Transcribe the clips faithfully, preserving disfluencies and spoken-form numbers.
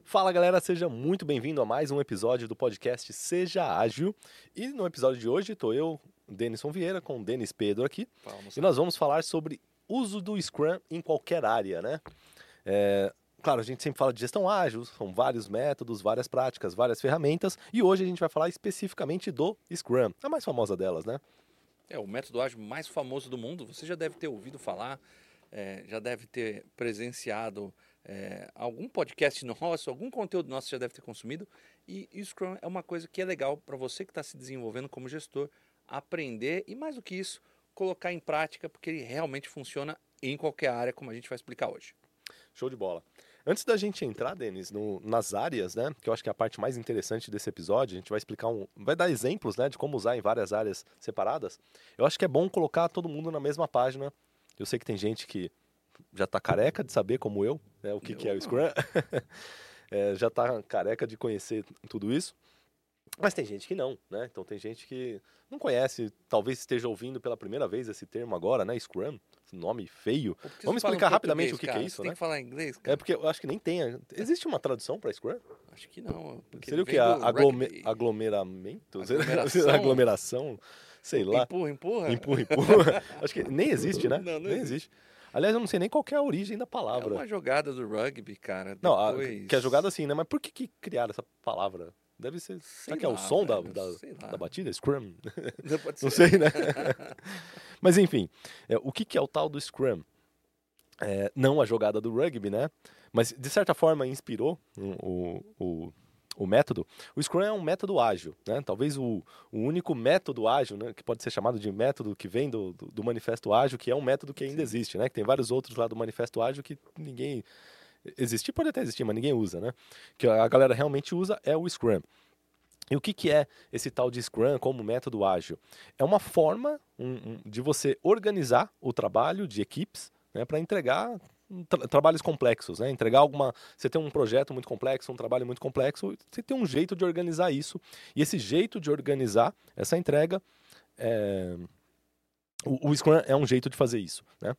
Fala galera, seja muito bem-vindo a mais um episódio do podcast Seja Ágil. E no episódio de hoje estou eu, Denison Vieira, com o Denis Pedro aqui. Vamos e nós vamos falar sobre uso do Scrum em qualquer área, né? É, claro, a gente sempre fala de gestão ágil, são vários métodos, várias práticas, várias ferramentas. E hoje a gente vai falar especificamente do Scrum, a mais famosa delas, né? É o método ágil mais famoso do mundo. Você já deve ter ouvido falar, é, já deve ter presenciado é, algum podcast nosso, algum conteúdo nosso já deve ter consumido. E o Scrum é uma coisa que é legal para você que está se desenvolvendo como gestor, aprender e, mais do que isso, colocar em prática, porque ele realmente funciona em qualquer área, como a gente vai explicar hoje. Show de bola. Antes da gente entrar, Denis, no, nas áreas, né, que eu acho que é a parte mais interessante desse episódio, a gente vai explicar um, vai dar exemplos, né, de como usar em várias áreas separadas. Eu acho que é bom colocar todo mundo na mesma página. Eu sei que tem gente que já está careca de saber, como eu, né, o que, que é o Scrum. é, já está careca de conhecer tudo isso. Mas tem gente que não, né? Então tem gente que não conhece, talvez esteja ouvindo pela primeira vez esse termo agora, né? Scrum, esse nome feio. Vamos explicar rapidamente o que, que é isso, você né? Tem que falar inglês, cara. É porque eu acho que nem tem. Existe uma tradução para Scrum? Acho que não. Seria o que? Aglome aglomeramento? Aglomeração? Aglomeração? Sei lá. Empurra, empurra. Empurra, empurra. Acho que nem existe, né? Não, não nem existe. existe. Aliás, eu não sei nem qual que é a origem da palavra. É uma jogada do rugby, cara. Não, Depois... a, que é jogada assim, né? Mas por que, que criaram essa palavra? Deve ser. Sei Será que é o lá, som da, velho, da, sei lá. da batida? Scrum? Não, pode Não ser. sei, né? Mas enfim, é, o que, que é o tal do Scrum? É, não a jogada do rugby, né? Mas de certa forma inspirou o, o, o método. O Scrum é um método ágil, né? Talvez o, o único método ágil, né, que pode ser chamado de método que vem do, do, do Manifesto Ágil, que é um método que ainda Sim. existe, né? Que tem vários outros lá do Manifesto Ágil que ninguém... Existir pode até existir, mas ninguém usa, né? Que a galera realmente usa é o Scrum. E o que, que é esse tal de Scrum como método ágil? É uma forma um, um, de você organizar o trabalho de equipes, né, para entregar tra trabalhos complexos, né? Entregar alguma... Você tem um projeto muito complexo, um trabalho muito complexo, você tem um jeito de organizar isso. E esse jeito de organizar essa entrega, é... o, o Scrum é um jeito de fazer isso, né?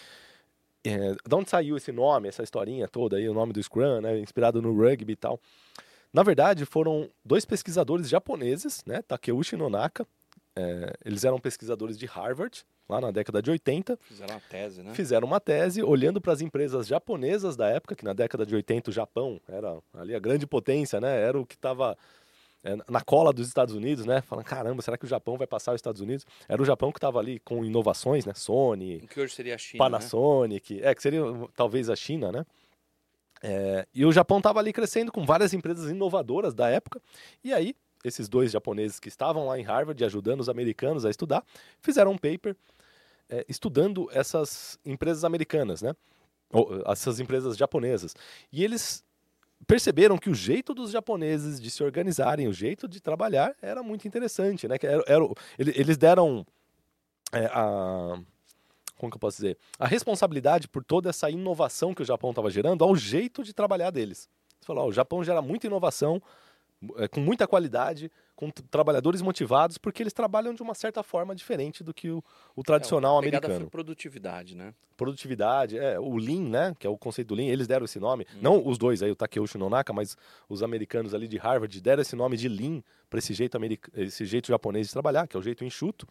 É, de onde saiu esse nome, essa historinha toda aí, o nome do Scrum, né, inspirado no rugby e tal? Na verdade, foram dois pesquisadores japoneses, né, Takeuchi Nonaka, é, eles eram pesquisadores de Harvard, lá na década de oitenta. Fizeram uma tese, né? Fizeram uma tese olhando para as empresas japonesas da época, que na década de oitenta o Japão era ali a grande potência, né, era o que estava... É, na cola dos Estados Unidos, né? Falando, caramba, será que o Japão vai passar os Estados Unidos? Era o Japão que estava ali com inovações, né? Sony, O que hoje seria a China, Panasonic, né? É, que seria talvez a China, né? É, e o Japão estava ali crescendo com várias empresas inovadoras da época. E aí, esses dois japoneses que estavam lá em Harvard ajudando os americanos a estudar, fizeram um paper é, estudando essas empresas americanas, né? Ou, essas empresas japonesas. E eles perceberam que o jeito dos japoneses de se organizarem, o jeito de trabalhar era muito interessante, né? Que era, era, eles deram é, a... Como que eu posso dizer? A responsabilidade por toda essa inovação que o Japão estava gerando ao jeito de trabalhar deles. Você falou, ó, o Japão gera muita inovação, é, com muita qualidade, com trabalhadores motivados, porque eles trabalham de uma certa forma diferente do que o, o tradicional é, a americano. Foi produtividade, né? Produtividade, é, o Lean, né, que é o conceito do Lean, eles deram esse nome, hum. não os dois aí, o Takeuchi Nonaka, mas os americanos ali de Harvard deram esse nome de Lean para esse jeito esse jeito japonês de trabalhar, que é o jeito enxuto.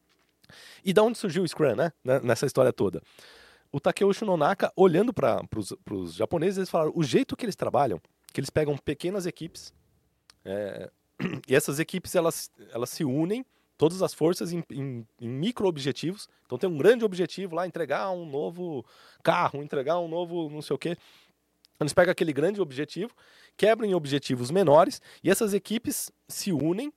E da onde surgiu o Scrum, né, nessa história toda? O Takeuchi Nonaka, olhando para os japoneses, eles falaram, o jeito que eles trabalham, que eles pegam pequenas equipes, é, e essas equipes, elas, elas se unem, todas as forças em, em, em micro-objetivos. Então tem um grande objetivo lá, entregar um novo carro, entregar um novo não sei o quê. Eles pegam aquele grande objetivo, quebram em objetivos menores, e essas equipes se unem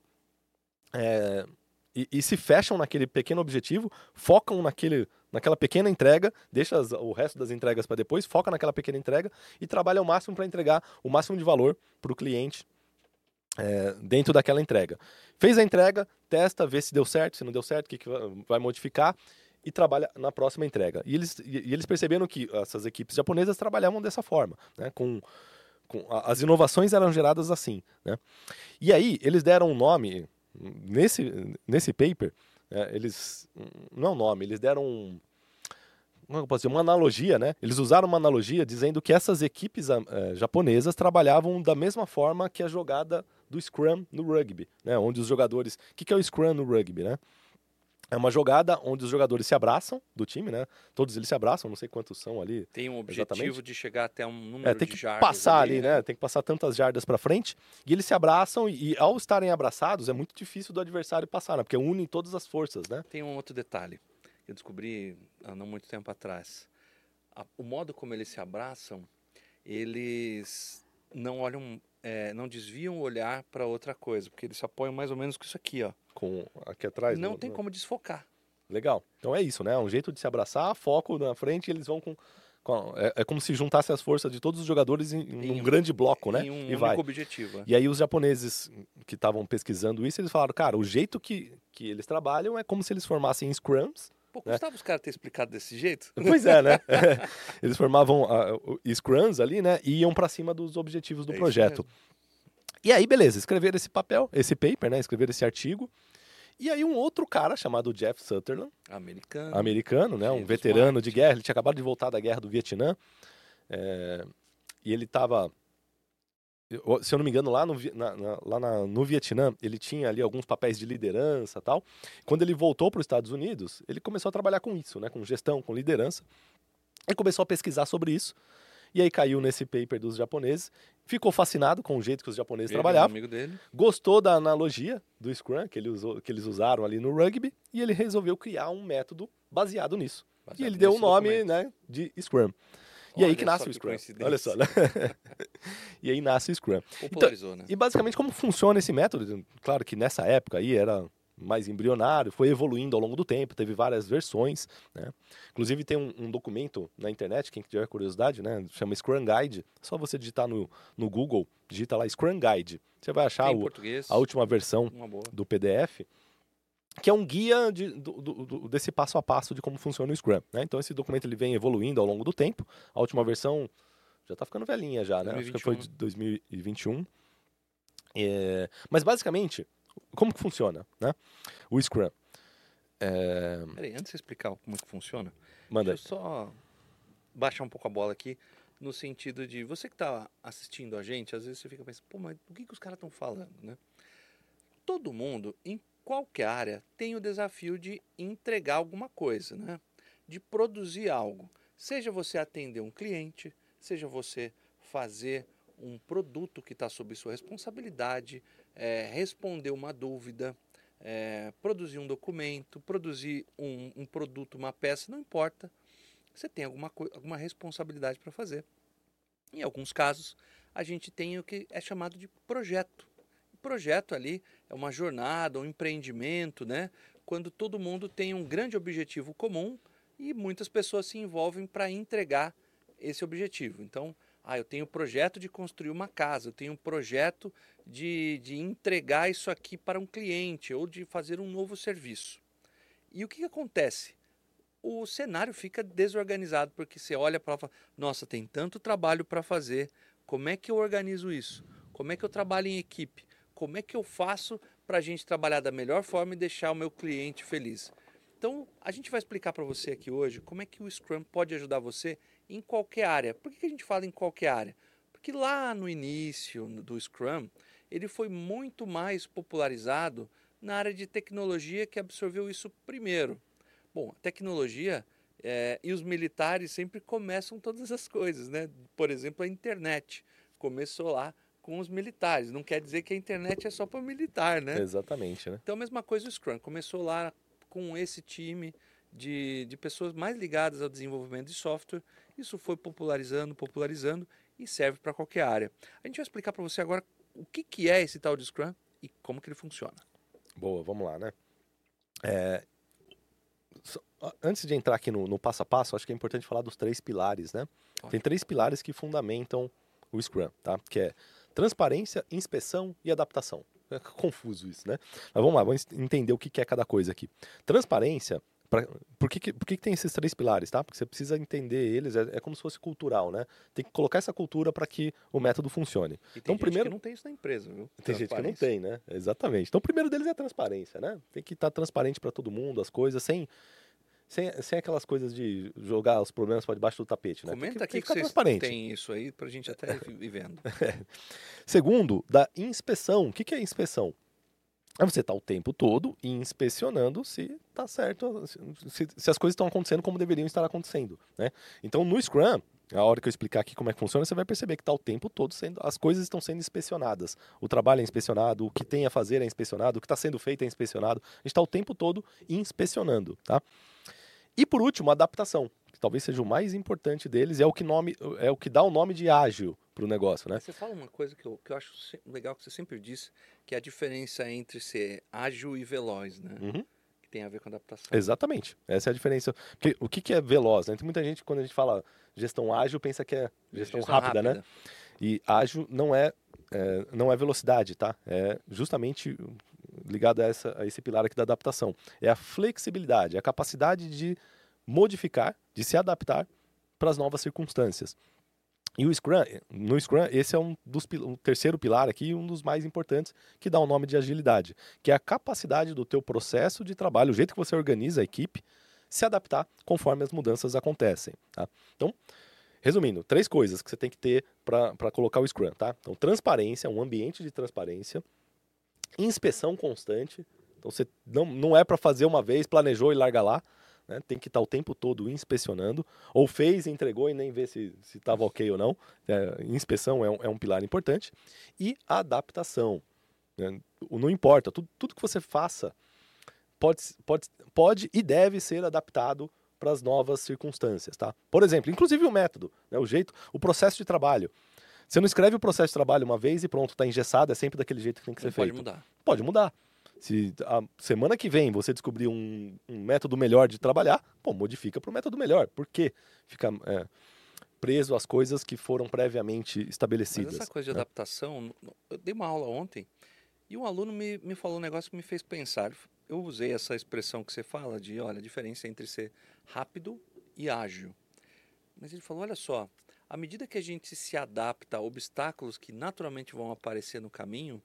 é, e, e se fecham naquele pequeno objetivo, focam naquele, naquela pequena entrega, deixa as, o resto das entregas para depois, foca naquela pequena entrega e trabalha ao máximo para entregar o máximo de valor para o cliente É, dentro daquela entrega. Fez a entrega, testa, vê se deu certo, se não deu certo, o que, que vai modificar e trabalha na próxima entrega. E eles, e, e eles perceberam que essas equipes japonesas trabalhavam dessa forma, né? com, com, a, as inovações eram geradas assim, né? E aí eles deram um nome, nesse, nesse paper, é, eles, não é um nome, eles deram um, como eu posso dizer, uma analogia, né? Eles usaram uma analogia dizendo que essas equipes eh, japonesas trabalhavam da mesma forma que a jogada do Scrum no rugby, né? Onde os jogadores... O que, que é o Scrum no rugby, né? É uma jogada onde os jogadores se abraçam do time, né? Todos eles se abraçam, não sei quantos são ali. Tem um objetivo exatamente. de chegar até um número é, tem de que jardas. passar ali, ali né? né? Tem que passar tantas jardas para frente. E eles se abraçam e, e, ao estarem abraçados, é muito difícil do adversário passar, né? Porque unem todas as forças, né? Tem um outro detalhe que eu descobri há não muito tempo atrás. A, o modo como eles se abraçam, eles não olham, é, não desviam o olhar para outra coisa, porque eles se apoiam mais ou menos com isso aqui, ó. Com aqui atrás. Não no, tem no... como desfocar. Legal. Então é isso, né? Um jeito de se abraçar, foco na frente, e eles vão com... com é, é como se juntasse as forças de todos os jogadores em, em um, um grande bloco, né? Em um e único vai. objetivo. É. E aí os japoneses que estavam pesquisando isso, eles falaram, cara, o jeito que, que eles trabalham é como se eles formassem scrums. Pô, né? custava os caras ter explicado desse jeito? Pois é, né? Eles formavam uh, scrums ali, né? E iam para cima dos objetivos do é projeto. E aí, beleza, escreveram esse papel, esse paper, né? Escreveram esse artigo. E aí um outro cara chamado Jeff Sutherland, americano, americano, né? Um veterano de guerra, ele tinha acabado de voltar da guerra do Vietnã. É, e ele estava... Se eu não me engano, lá, no, na, na, lá na, no Vietnã, ele tinha ali alguns papéis de liderança e tal. Quando ele voltou para os Estados Unidos, ele começou a trabalhar com isso, né? Com gestão, com liderança. E começou a pesquisar sobre isso. E aí caiu nesse paper dos japoneses. Ficou fascinado com o jeito que os japoneses ele trabalhavam. É um amigo dele. Gostou da analogia do Scrum que, ele usou, que eles usaram ali no rugby. E ele resolveu criar um método baseado nisso. Baseado e ele deu o nome, né, de Scrum. E Olha aí que nasce o Scrum. Olha só, né? E aí nasce o Scrum. Popularizou, então, né? E basicamente como funciona esse método? Claro que nessa época aí era mais embrionário, foi evoluindo ao longo do tempo, teve várias versões, né? Inclusive tem um, um documento na internet, quem tiver curiosidade, né? Chama Scrum Guide. É só você digitar no, no Google, digita lá Scrum Guide. Você vai achar o, a última versão do P D F. Que é um guia de, do, do, desse passo a passo de como funciona o Scrum. Né? Então esse documento ele vem evoluindo ao longo do tempo. A última versão já está ficando velhinha já, né? dois mil e vinte e um. Acho que foi de dois mil e vinte e um. É... Mas basicamente, como que funciona, né? O Scrum. É... Peraí, antes de você explicar como que funciona, Manda. deixa eu só baixar um pouco a bola aqui, no sentido de, você que está assistindo a gente, às vezes você fica pensando, pô, mas do que, que os caras estão falando, né? Todo mundo, em qualquer área, tem o desafio de entregar alguma coisa, né? De produzir algo. Seja você atender um cliente, seja você fazer um produto que está sob sua responsabilidade, é, responder uma dúvida, é, produzir um documento, produzir um, um produto, uma peça, não importa. Você tem alguma, alguma responsabilidade para fazer. Em alguns casos, a gente tem o que é chamado de projeto. Projeto ali é uma jornada, um empreendimento, né? Quando todo mundo tem um grande objetivo comum e muitas pessoas se envolvem para entregar esse objetivo. Então, ah, eu tenho o projeto de construir uma casa, eu tenho um projeto de, de entregar isso aqui para um cliente ou de fazer um novo serviço. E o que, que acontece? O cenário fica desorganizado, porque você olha para fala, nossa, tem tanto trabalho para fazer, como é que eu organizo isso? Como é que eu trabalho em equipe? Como é que eu faço para a gente trabalhar da melhor forma e deixar o meu cliente feliz? Então, a gente vai explicar para você aqui hoje como é que o Scrum pode ajudar você em qualquer área. Por que a gente fala em qualquer área? Porque lá no início do Scrum, ele foi muito mais popularizado na área de tecnologia, que absorveu isso primeiro. Bom, a tecnologia é, e os militares sempre começam todas as coisas, né? Por exemplo, a internet começou lá com os militares. Não quer dizer que a internet é só para militar, né? Exatamente, né? Então, a mesma coisa o Scrum. Começou lá com esse time de, de pessoas mais ligadas ao desenvolvimento de software. Isso foi popularizando, popularizando e serve para qualquer área. A gente vai explicar para você agora o que, que é esse tal de Scrum e como que ele funciona. Boa, vamos lá, né? É... Antes de entrar aqui no, no passo a passo, acho que é importante falar dos três pilares, né? Ótimo. Tem três pilares que fundamentam o Scrum, tá? Que é transparência, inspeção e adaptação. É confuso isso, né? Mas vamos lá, vamos entender o que é cada coisa aqui. Transparência, pra, por, que, por que tem esses três pilares, tá? Porque você precisa entender eles, é, é como se fosse cultural, né? Tem que colocar essa cultura para que o método funcione. E tem então, gente primeiro, que não tem isso na empresa, viu? Tem gente que não tem, né? Exatamente. Então, o primeiro deles é a transparência, né? Tem que estar transparente para todo mundo, as coisas, sem... sem, sem aquelas coisas de jogar os problemas para debaixo do tapete, né? Comenta Tem aqui que que ficar vocês transparente. têm isso aí pra gente até ir vendo. Segundo, da inspeção. O que, que é inspeção? É você estar o tempo todo inspecionando se está certo, se, se as coisas estão acontecendo como deveriam estar acontecendo, né? Então, no Scrum, a hora que eu explicar aqui como é que funciona, você vai perceber que está o tempo todo sendo, as coisas estão sendo inspecionadas. O trabalho é inspecionado, o que tem a fazer é inspecionado, o que está sendo feito é inspecionado. A gente está o tempo todo inspecionando, tá? E por último, a adaptação, que talvez seja o mais importante deles, é o que, nome, é o que dá o nome de ágil para o negócio, né? Você fala uma coisa que eu, que eu acho legal, que você sempre disse, que é a diferença entre ser ágil e veloz, né? Uhum. Que tem a ver com adaptação. Exatamente. Essa é a diferença. Porque o que, que é veloz, né? Tem muita gente, quando a gente fala gestão ágil, pensa que é gestão, Gestão rápida, rápida. né? E ágil não é, é, não é velocidade, tá? É justamente ligado a, essa, a esse pilar aqui da adaptação. É a flexibilidade, a capacidade de modificar, de se adaptar para as novas circunstâncias. E o Scrum, no Scrum, esse é um dos um terceiro pilar aqui, um dos mais importantes, que dá o nome de agilidade, que é a capacidade do teu processo de trabalho, o jeito que você organiza a equipe, se adaptar conforme as mudanças acontecem, tá? Então, resumindo, três coisas que você tem que ter para colocar o Scrum, tá? Então, transparência, um ambiente de transparência, inspeção constante, então você não, não é para fazer uma vez, planejou e larga lá, né? Tem que estar o tempo todo inspecionando, ou fez, entregou e nem vê se estava ok ou não. É, inspeção é um, é um pilar importante. E a adaptação, né? Não importa, tudo, tudo que você faça pode, pode, pode e deve ser adaptado para as novas circunstâncias, tá? Por exemplo, inclusive o método, né? O jeito, o processo de trabalho. Você não escreve o processo de trabalho uma vez e pronto, está engessado, é sempre daquele jeito que tem que Não ser pode feito. mudar. Pode mudar. Se a semana que vem você descobrir um, um método melhor de trabalhar, pô, modifica para o método melhor. Por quê? Fica é, preso às coisas que foram previamente estabelecidas. Mas essa coisa de né? adaptação, eu dei uma aula ontem e um aluno me, me falou um negócio que me fez pensar. Eu usei essa expressão que você fala de, olha, a diferença entre ser rápido e ágil. Mas ele falou, olha só, à medida que a gente se adapta a obstáculos que naturalmente vão aparecer no caminho,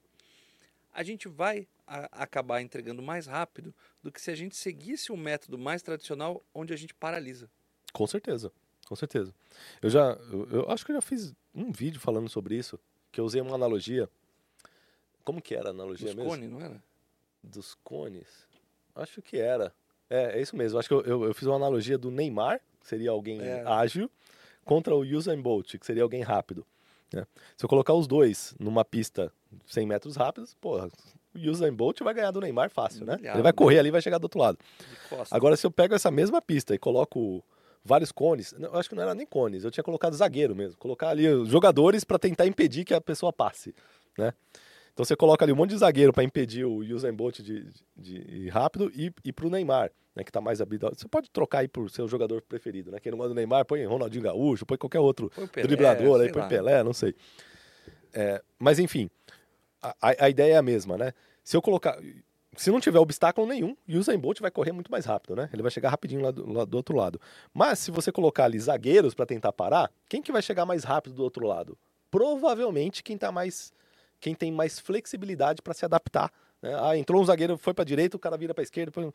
a gente vai a, acabar entregando mais rápido do que se a gente seguisse um método mais tradicional onde a gente paralisa. Com certeza, com certeza. Eu já, eu, eu acho que eu já fiz um vídeo falando sobre isso, que eu usei uma analogia. Como que era a analogia Dos mesmo? cones, não era? Dos cones? Acho que era. É, é isso mesmo. Acho que eu, eu, eu fiz uma analogia do Neymar, que seria alguém É. ágil, contra o Usain Bolt, que seria alguém rápido. Né? Se eu colocar os dois numa pista cem metros rápidos, porra, o Usain Bolt vai ganhar do Neymar fácil, né? Milhado, Ele vai correr né? ali e vai chegar do outro lado. De costas. Agora, se eu pego essa mesma pista e coloco vários cones, eu acho que não era nem cones, eu tinha colocado zagueiro mesmo, colocar ali os jogadores para tentar impedir que a pessoa passe, né? Então você coloca ali um monte de zagueiro para impedir o Usain Bolt de, de, de ir rápido e, e para o Neymar, né, que está mais habilidoso. Você pode trocar aí por seu jogador preferido, né? Quem não gosta do Neymar, põe Ronaldinho Gaúcho, põe qualquer outro Põe o Pelé, driblador, aí, sei põe lá. Pelé, não sei. É, mas enfim, a, a ideia é a mesma, né? Se eu colocar... Se não tiver obstáculo nenhum, o Usain Bolt vai correr muito mais rápido, né? Ele vai chegar rapidinho lá do, lá do outro lado. Mas se você colocar ali zagueiros para tentar parar, quem que vai chegar mais rápido do outro lado? Provavelmente quem tá mais... quem tem mais flexibilidade para se adaptar. Né? Ah, entrou um zagueiro, foi para a direita, o cara vira para a esquerda. Foi...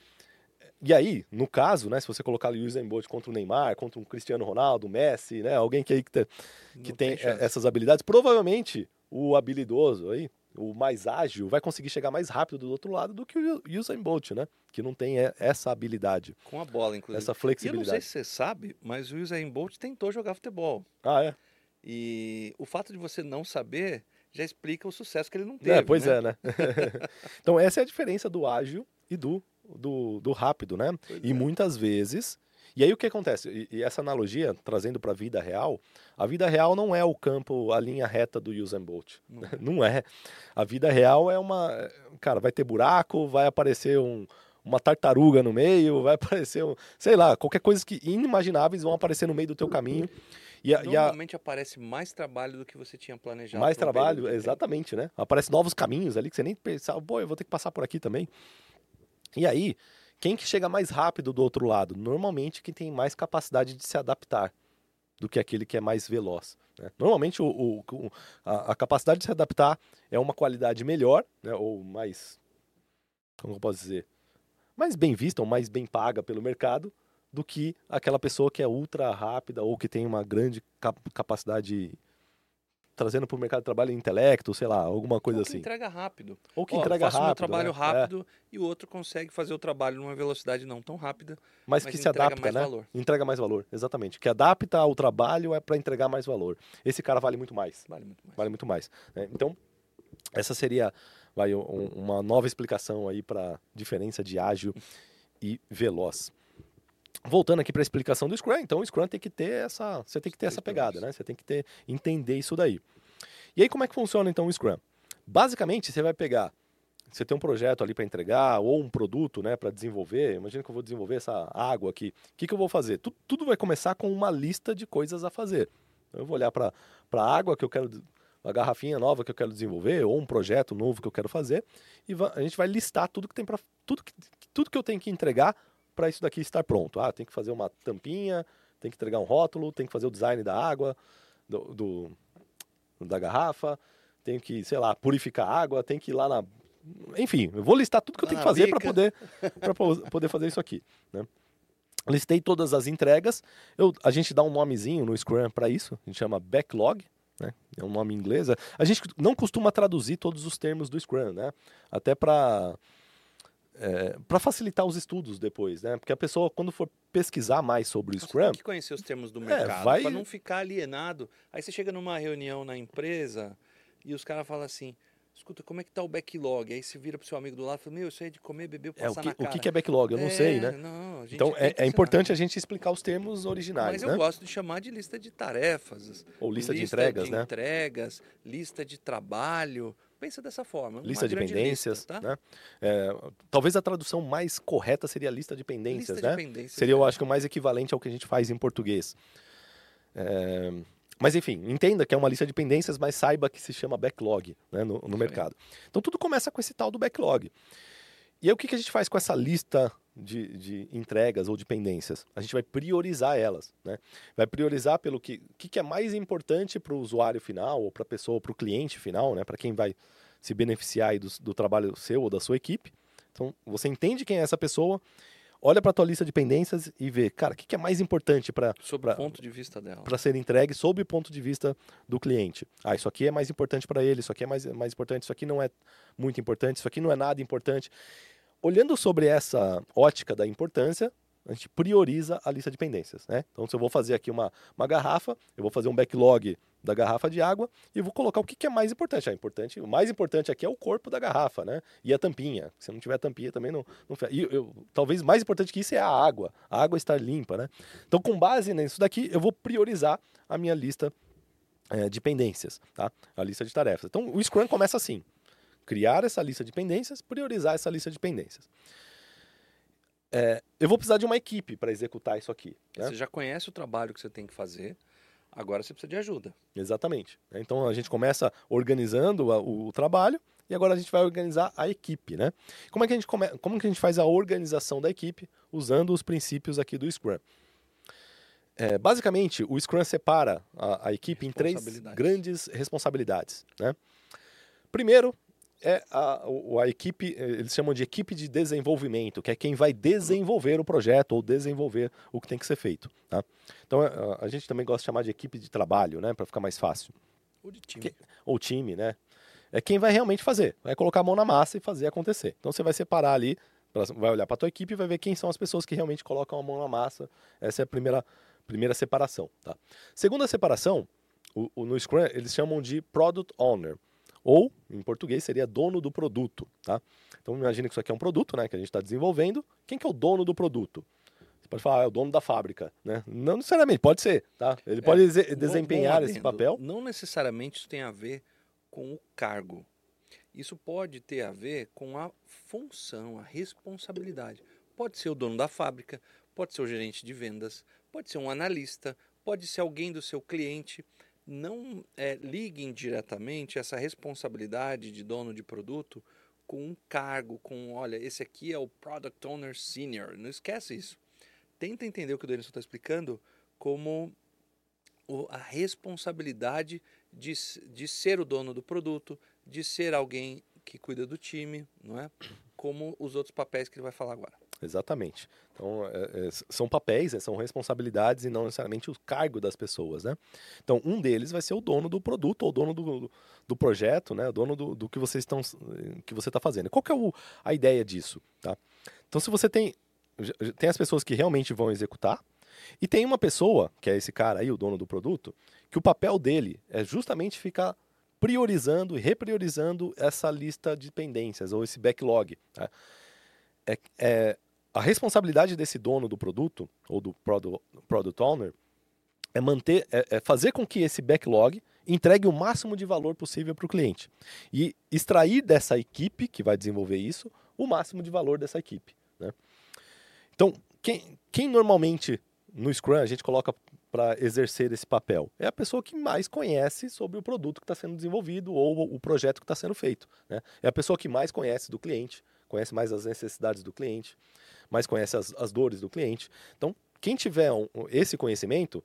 E aí, no caso, né, se você colocar o Usain Bolt contra o Neymar, contra um Cristiano Ronaldo, o Messi, né, alguém que, aí que, te, que tem, tem chance. essas habilidades, provavelmente o habilidoso aí, o mais ágil, vai conseguir chegar mais rápido do outro lado do que o Usain Bolt, né? Que não tem essa habilidade. Com a bola, inclusive. Essa E eu não flexibilidade. sei se você sabe, mas o Usain Bolt tentou jogar futebol. Ah, é? E o fato de você não saber já explica o sucesso que ele não teve. É, pois né? é, né? Então essa é a diferença do ágil e do, do, do rápido, né? Pois e é. muitas vezes... E aí o que acontece? E, e essa analogia, trazendo para a vida real, a vida real não é o campo, a linha reta do Usain Bolt. Não é. Não é. A vida real é uma... Cara, vai ter buraco, vai aparecer um, uma tartaruga no meio, vai aparecer um... Sei lá, qualquer coisa que inimagináveis vão aparecer no meio do teu caminho. E a, e a- Normalmente aparece mais trabalho do que você tinha planejado. mais por um trabalho, período de tempo. exatamente, né? Aparecem novos caminhos ali que você nem pensava, pô, eu vou ter que passar por aqui também. E aí, quem que chega mais rápido do outro lado? Normalmente quem tem mais capacidade de se adaptar do que aquele que é mais veloz. Né? Normalmente o, o- o- a, a capacidade de se adaptar é uma qualidade melhor, né? Ou mais, como eu posso dizer, mais bem vista ou mais bem paga pelo mercado do que aquela pessoa que é ultra rápida ou que tem uma grande cap capacidade trazendo para o mercado de trabalho intelecto, sei lá, alguma coisa Ou que assim. entrega rápido. Ou que Ó, entrega eu faço rápido. meu trabalho né? rápido É. e o outro consegue fazer o trabalho numa velocidade não tão rápida, Mas, mas que se entrega adapta, mais né? valor. Entrega mais valor, exatamente. Que adapta ao trabalho é para entregar mais valor. Esse cara vale muito mais. Vale muito mais. Vale muito mais. né? Então, essa seria vai, um- uma nova explicação aí para diferença de ágil e veloz. Voltando aqui para a explicação do Scrum, então o Scrum tem que ter essa, você tem que ter essa pegada, né? Você tem que ter entender isso daí. E aí como é que funciona então o Scrum? Basicamente, você vai pegar, você tem um projeto ali para entregar ou um produto, né, para desenvolver. Imagina que eu vou desenvolver essa água aqui. O que, que eu vou fazer? Tu, tudo vai começar com uma lista de coisas a fazer. Eu vou olhar para a água que eu quero, a garrafinha nova que eu quero desenvolver ou um projeto novo que eu quero fazer e va- a gente vai listar tudo que tem para tudo que tudo que eu tenho que entregar para isso daqui estar pronto. Ah, tem que fazer uma tampinha, tem que entregar um rótulo, tem que fazer o design da água, do, do- da garrafa, tem que, sei lá, purificar a água, tem que ir lá na... Enfim, eu vou listar tudo que eu Lá tenho que na fazer para bica. poder, pra po- poder fazer isso aqui. Né? Listei todas as entregas, eu, a gente dá um nomezinho no Scrum para isso, a gente chama backlog, né? É um nome em inglês. A gente não costuma traduzir todos os termos do Scrum, né? Até para é, para facilitar os estudos depois, né? Porque a pessoa, quando for pesquisar mais sobre o Você Scrum, tem que conhecer os termos do mercado vai- para não ficar alienado. Aí você chega numa reunião na empresa e os caras falam assim: escuta, como é que tá o backlog? Aí você vira pro seu amigo do lado e fala: meu, isso aí é de comer, beber, é, o, passar que, na o cara. que que é backlog? Eu não sei, né? Não, a gente Então tem é, que é ensinar. importante a gente explicar os termos originais, Mas eu né? gosto de chamar de lista de tarefas, Ou lista de entregas, de né? entregas, lista de trabalho. Pensa dessa forma, uma Lista de grande pendências, lista, tá? né? É, talvez a tradução mais correta seria lista de pendências, Lista né? de pendências. Seria, eu né? acho que o mais equivalente ao que a gente faz em português. É, mas enfim, entenda que é uma lista de pendências, mas saiba que se chama backlog, né, no, no Isso aí. mercado. Então tudo começa com esse tal do backlog. E aí o que, que a gente faz com essa lista de, de entregas ou de pendências? A gente vai priorizar elas, né? Vai priorizar pelo que, que, que é mais importante para o usuário final, ou para a pessoa, ou para o cliente final, né? Para quem vai se beneficiar aí do, do trabalho seu ou da sua equipe. Então, você entende quem é essa pessoa, olha para a tua lista de pendências e vê, cara, o que, que é mais importante para Sob o ponto de vista dela. para ser entregue sob o ponto de vista do cliente. Ah, isso aqui é mais importante para ele, isso aqui é mais, mais importante, isso aqui não é muito importante, isso aqui não é nada importante. Olhando sobre essa ótica da importância, a gente prioriza a lista de pendências, né? Então, se eu vou fazer aqui uma, uma garrafa, eu vou fazer um backlog da garrafa de água e vou colocar o que, que é mais importante. Ah, importante. O mais importante aqui é o corpo da garrafa, né? E a tampinha. Se não tiver tampinha, também não... não e eu, talvez mais importante que isso é a água. A água estar limpa, né? Então, com base nisso daqui, eu vou priorizar a minha lista é, de pendências, tá? A lista de tarefas. Então, o Scrum começa assim. Criar essa lista de pendências, priorizar essa lista de pendências. É, eu vou precisar de uma equipe para executar isso aqui. Né? Você já conhece o trabalho que você tem que fazer, agora você precisa de ajuda. Exatamente. Então a gente começa organizando a, o, o trabalho e agora a gente vai organizar a equipe. Né? Como, é que a gente come, como que a gente faz a organização da equipe usando os princípios aqui do Scrum? É, basicamente, o Scrum separa a, a equipe em três grandes responsabilidades. Né? Primeiro, é a, a equipe, eles chamam de equipe de desenvolvimento, que é quem vai desenvolver o projeto ou desenvolver o que tem que ser feito. Tá? Então, a, a gente também gosta de chamar de equipe de trabalho, né, para ficar mais fácil. Ou de time. Que, ou time, né? É quem vai realmente fazer, vai colocar a mão na massa e fazer acontecer. Então, você vai separar ali, vai olhar para a tua equipe e vai ver quem são as pessoas que realmente colocam a mão na massa. Essa é a primeira, primeira separação. Tá? Segunda separação, o, o, no Scrum, eles chamam de Product Owner. Ou, em português, seria dono do produto, tá? Então, imagine que isso aqui é um produto, né, que a gente está desenvolvendo. Quem que é o dono do produto? Você pode falar, ah, é o dono da fábrica, né? Não necessariamente, pode ser, tá? Ele pode é, desempenhar esse papel. Não necessariamente isso tem a ver com o cargo. Isso pode ter a ver com a função, a responsabilidade. Pode ser o dono da fábrica, pode ser o gerente de vendas, pode ser um analista, pode ser alguém do seu cliente. Não é, liguem diretamente essa responsabilidade de dono de produto com um cargo, com, olha, esse aqui é o Product Owner Senior. Não esquece isso. Tenta entender o que o Denilson está explicando como o, a responsabilidade de, de ser o dono do produto, de ser alguém que cuida do time, não é? Como os outros papéis que ele vai falar agora. Exatamente. Então, é, é, são papéis, né, são responsabilidades e não necessariamente o cargo das pessoas, né? Então, um deles vai ser o dono do produto ou o dono do, do projeto, né? O dono do, do que vocês estão, que você está fazendo. Qual que é o, a ideia disso, tá? Então, se você tem, tem as pessoas que realmente vão executar e tem uma pessoa, que é esse cara aí, o dono do produto, que o papel dele é justamente ficar priorizando e repriorizando essa lista de pendências ou esse backlog, tá? É, é, a responsabilidade desse dono do produto, ou do product, product owner, é, manter, é, é fazer com que esse backlog entregue o máximo de valor possível para o cliente. E extrair dessa equipe que vai desenvolver isso, o máximo de valor dessa equipe, né? Então, quem, quem normalmente no Scrum a gente coloca para exercer esse papel? É a pessoa que mais conhece sobre o produto que está sendo desenvolvido ou o projeto que está sendo feito, né? É a pessoa que mais conhece do cliente, conhece mais as necessidades do cliente, mais conhece as, as dores do cliente. Então, quem tiver um, esse conhecimento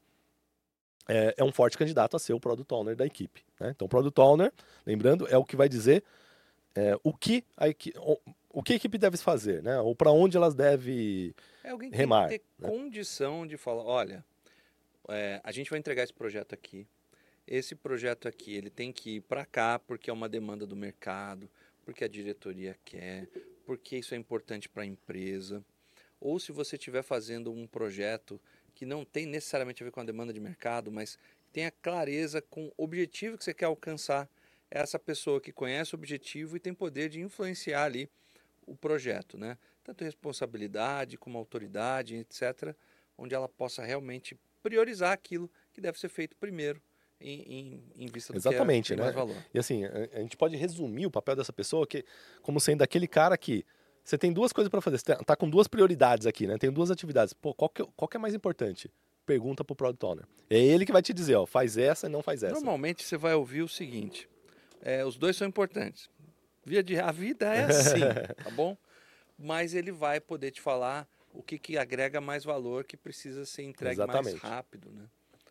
é, é um forte candidato a ser o Product Owner da equipe, né? Então, o Product Owner, lembrando, é o que vai dizer é, o, que a equipe, o, o que a equipe deve fazer, né? Ou para onde elas devem É alguém que remar. tem que ter né? condição de falar, olha, é, a gente vai entregar esse projeto aqui. Esse projeto aqui, ele tem que ir para cá porque é uma demanda do mercado, porque a diretoria quer, porque isso é importante para a empresa. Ou se você estiver fazendo um projeto que não tem necessariamente a ver com a demanda de mercado, mas tenha clareza com o objetivo que você quer alcançar, é essa pessoa que conhece o objetivo e tem poder de influenciar ali o projeto, né? Tanto responsabilidade como autoridade, etcétera, onde ela possa realmente priorizar aquilo que deve ser feito primeiro, em, em, em vista do Exatamente, que é, tem né? mais valor. E assim, a, a gente pode resumir o papel dessa pessoa que, como sendo aquele cara que você tem duas coisas para fazer, você tá com duas prioridades aqui, né? Tem duas atividades. Pô, qual que, qual que é mais importante? Pergunta pro Product Owner. É ele que vai te dizer, ó, faz essa e não faz essa. Normalmente você vai ouvir o seguinte, é, os dois são importantes. Via de, a vida é assim, tá bom? Mas ele vai poder te falar o que, que agrega mais valor, que precisa ser entregue Exatamente. mais rápido, né?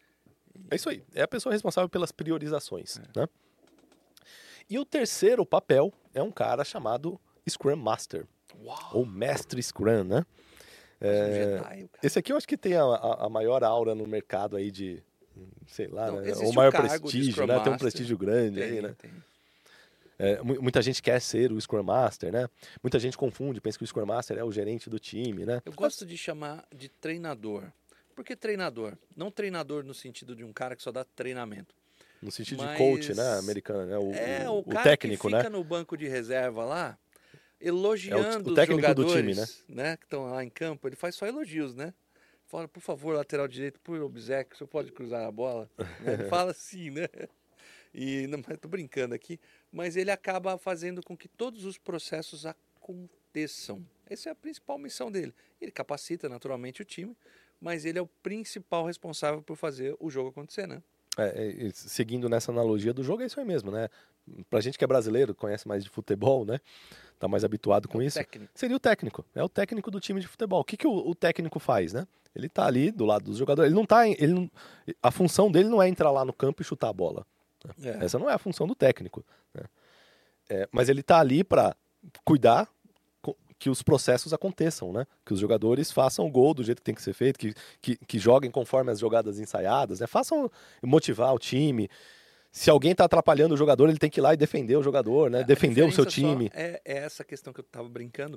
É isso aí. É a pessoa responsável pelas priorizações, é. né? E o terceiro papel é um cara chamado Scrum Master. Uau. Ou Mestre Scrum, né? É, Jedi, esse aqui eu acho que tem a, a, a maior aura no mercado aí de, sei lá, Não, né? existe o maior o cargo de prestígio, Scrum né? Tem um Master. prestígio grande Tem, aí, né? tem. É, mu- muita gente quer ser o Scrum Master, né? Muita gente confunde, pensa que o Scrum Master é o gerente do time, né? Eu gosto de chamar de treinador. Por que treinador? Não treinador no sentido de um cara que só dá treinamento. No sentido Mas de coach, né? Americano, né? O, é o, o o cara técnico, que fica né? no banco de reserva lá, É elogiando o, o os técnico jogadores, do time, né? né, que estão lá em campo. Ele faz só elogios, né? Fala, por favor, lateral direito, por obséquio, você pode cruzar a bola? Né? Ele fala assim, né? E não estou brincando aqui, mas ele acaba fazendo com que todos os processos aconteçam. Essa é a principal missão dele. Ele capacita naturalmente o time, mas ele é o principal responsável por fazer o jogo acontecer, né? É, é, seguindo nessa analogia do jogo, é isso aí mesmo, né? Pra gente que é brasileiro, conhece mais de futebol, né? Tá mais habituado com é o isso. Técnico. Seria o técnico. É o técnico do time de futebol. O que, que o, o técnico faz, né? Ele tá ali do lado dos jogadores. Ele não tá. Ele não, a função dele não é entrar lá no campo e chutar a bola. Né? É. Essa não é a função do técnico. Né? É, mas ele tá ali para cuidar que os processos aconteçam, né? Que os jogadores façam o gol do jeito que tem que ser feito, que, que, que joguem conforme as jogadas ensaiadas, né? Façam motivar o time. Se alguém está atrapalhando o jogador, ele tem que ir lá e defender o jogador, né? A Defender o seu diferença time. só É, é essa questão que eu estava brincando.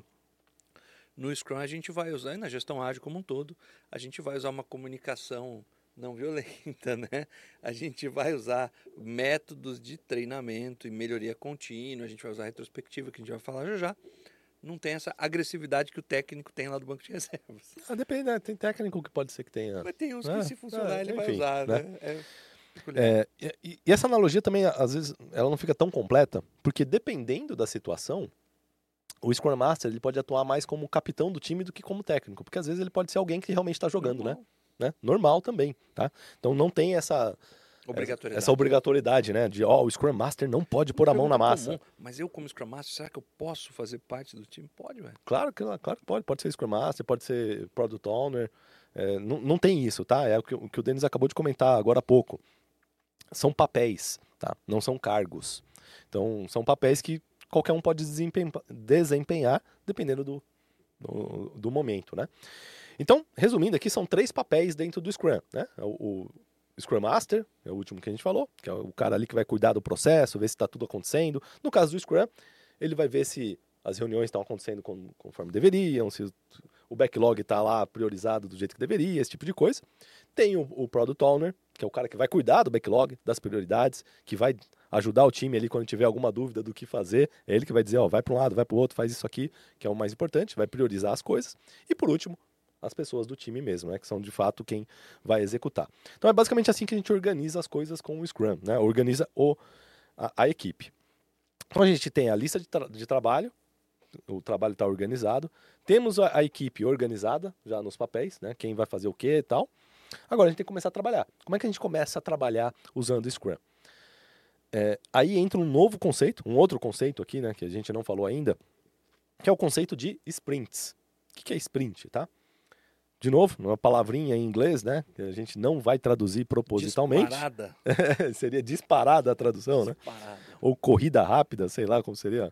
No Scrum a gente vai usar, e na gestão ágil como um todo, a gente vai usar uma comunicação não violenta, né? A gente vai usar métodos de treinamento e melhoria contínua, a gente vai usar retrospectiva, que a gente vai falar já já. Não tem essa agressividade que o técnico tem lá do banco de reservas. Ah, depende, né? Tem técnico que pode ser que tenha. Mas tem uns que É, se funcionar é, ele enfim, vai usar, né? né? É peculiar. É, e, e essa analogia também, às vezes, ela não fica tão completa, porque dependendo da situação, o Scrum Master ele pode atuar mais como capitão do time do que como técnico, porque às vezes ele pode ser alguém que realmente está jogando, né? Normal. né? Normal também, tá? Então não tem essa Obrigatoriedade. essa obrigatoriedade, né? De, ó, o Scrum Master não pode pôr a mão na Pergunta massa. comum, mas eu como Scrum Master, será que eu posso fazer parte do time? Pode, velho. Claro que, claro que pode. Pode ser Scrum Master, pode ser Product Owner. É, não, não tem isso, tá? É o que, o que o Denis acabou de comentar agora há pouco. São papéis, tá? Não são cargos. Então, são papéis que qualquer um pode desempenhar, desempenhar dependendo do, do, do momento, né? Então, resumindo aqui, são três papéis dentro do Scrum, né? O, o Scrum Master, é o último que a gente falou, que é o cara ali que vai cuidar do processo, ver se está tudo acontecendo. No caso do Scrum, ele vai ver se as reuniões estão acontecendo conforme deveriam, se o backlog está lá priorizado do jeito que deveria, esse tipo de coisa. Tem o, o Product Owner, que é o cara que vai cuidar do backlog, das prioridades, que vai ajudar o time ali quando tiver alguma dúvida do que fazer. É ele que vai dizer, ó, vai para um lado, vai para o outro, faz isso aqui, que é o mais importante, vai priorizar as coisas. E por último, as pessoas do time mesmo, né, que são de fato quem vai executar. Então é basicamente assim que a gente organiza as coisas com o Scrum, né, organiza o, a, a equipe. Então a gente tem a lista de, tra de trabalho, o trabalho está organizado, temos a, a equipe organizada já nos papéis, né, quem vai fazer o que e tal. Agora a gente tem que começar a trabalhar. Como é que a gente começa a trabalhar usando o Scrum? É, aí entra um novo conceito, um outro conceito aqui, né, que a gente não falou ainda, que é o conceito de sprints. O que é sprint, tá? De novo, uma palavrinha em inglês, né, que a gente não vai traduzir propositalmente. Disparada. Seria disparada a tradução, Disparada. né? Ou corrida rápida, sei lá como seria.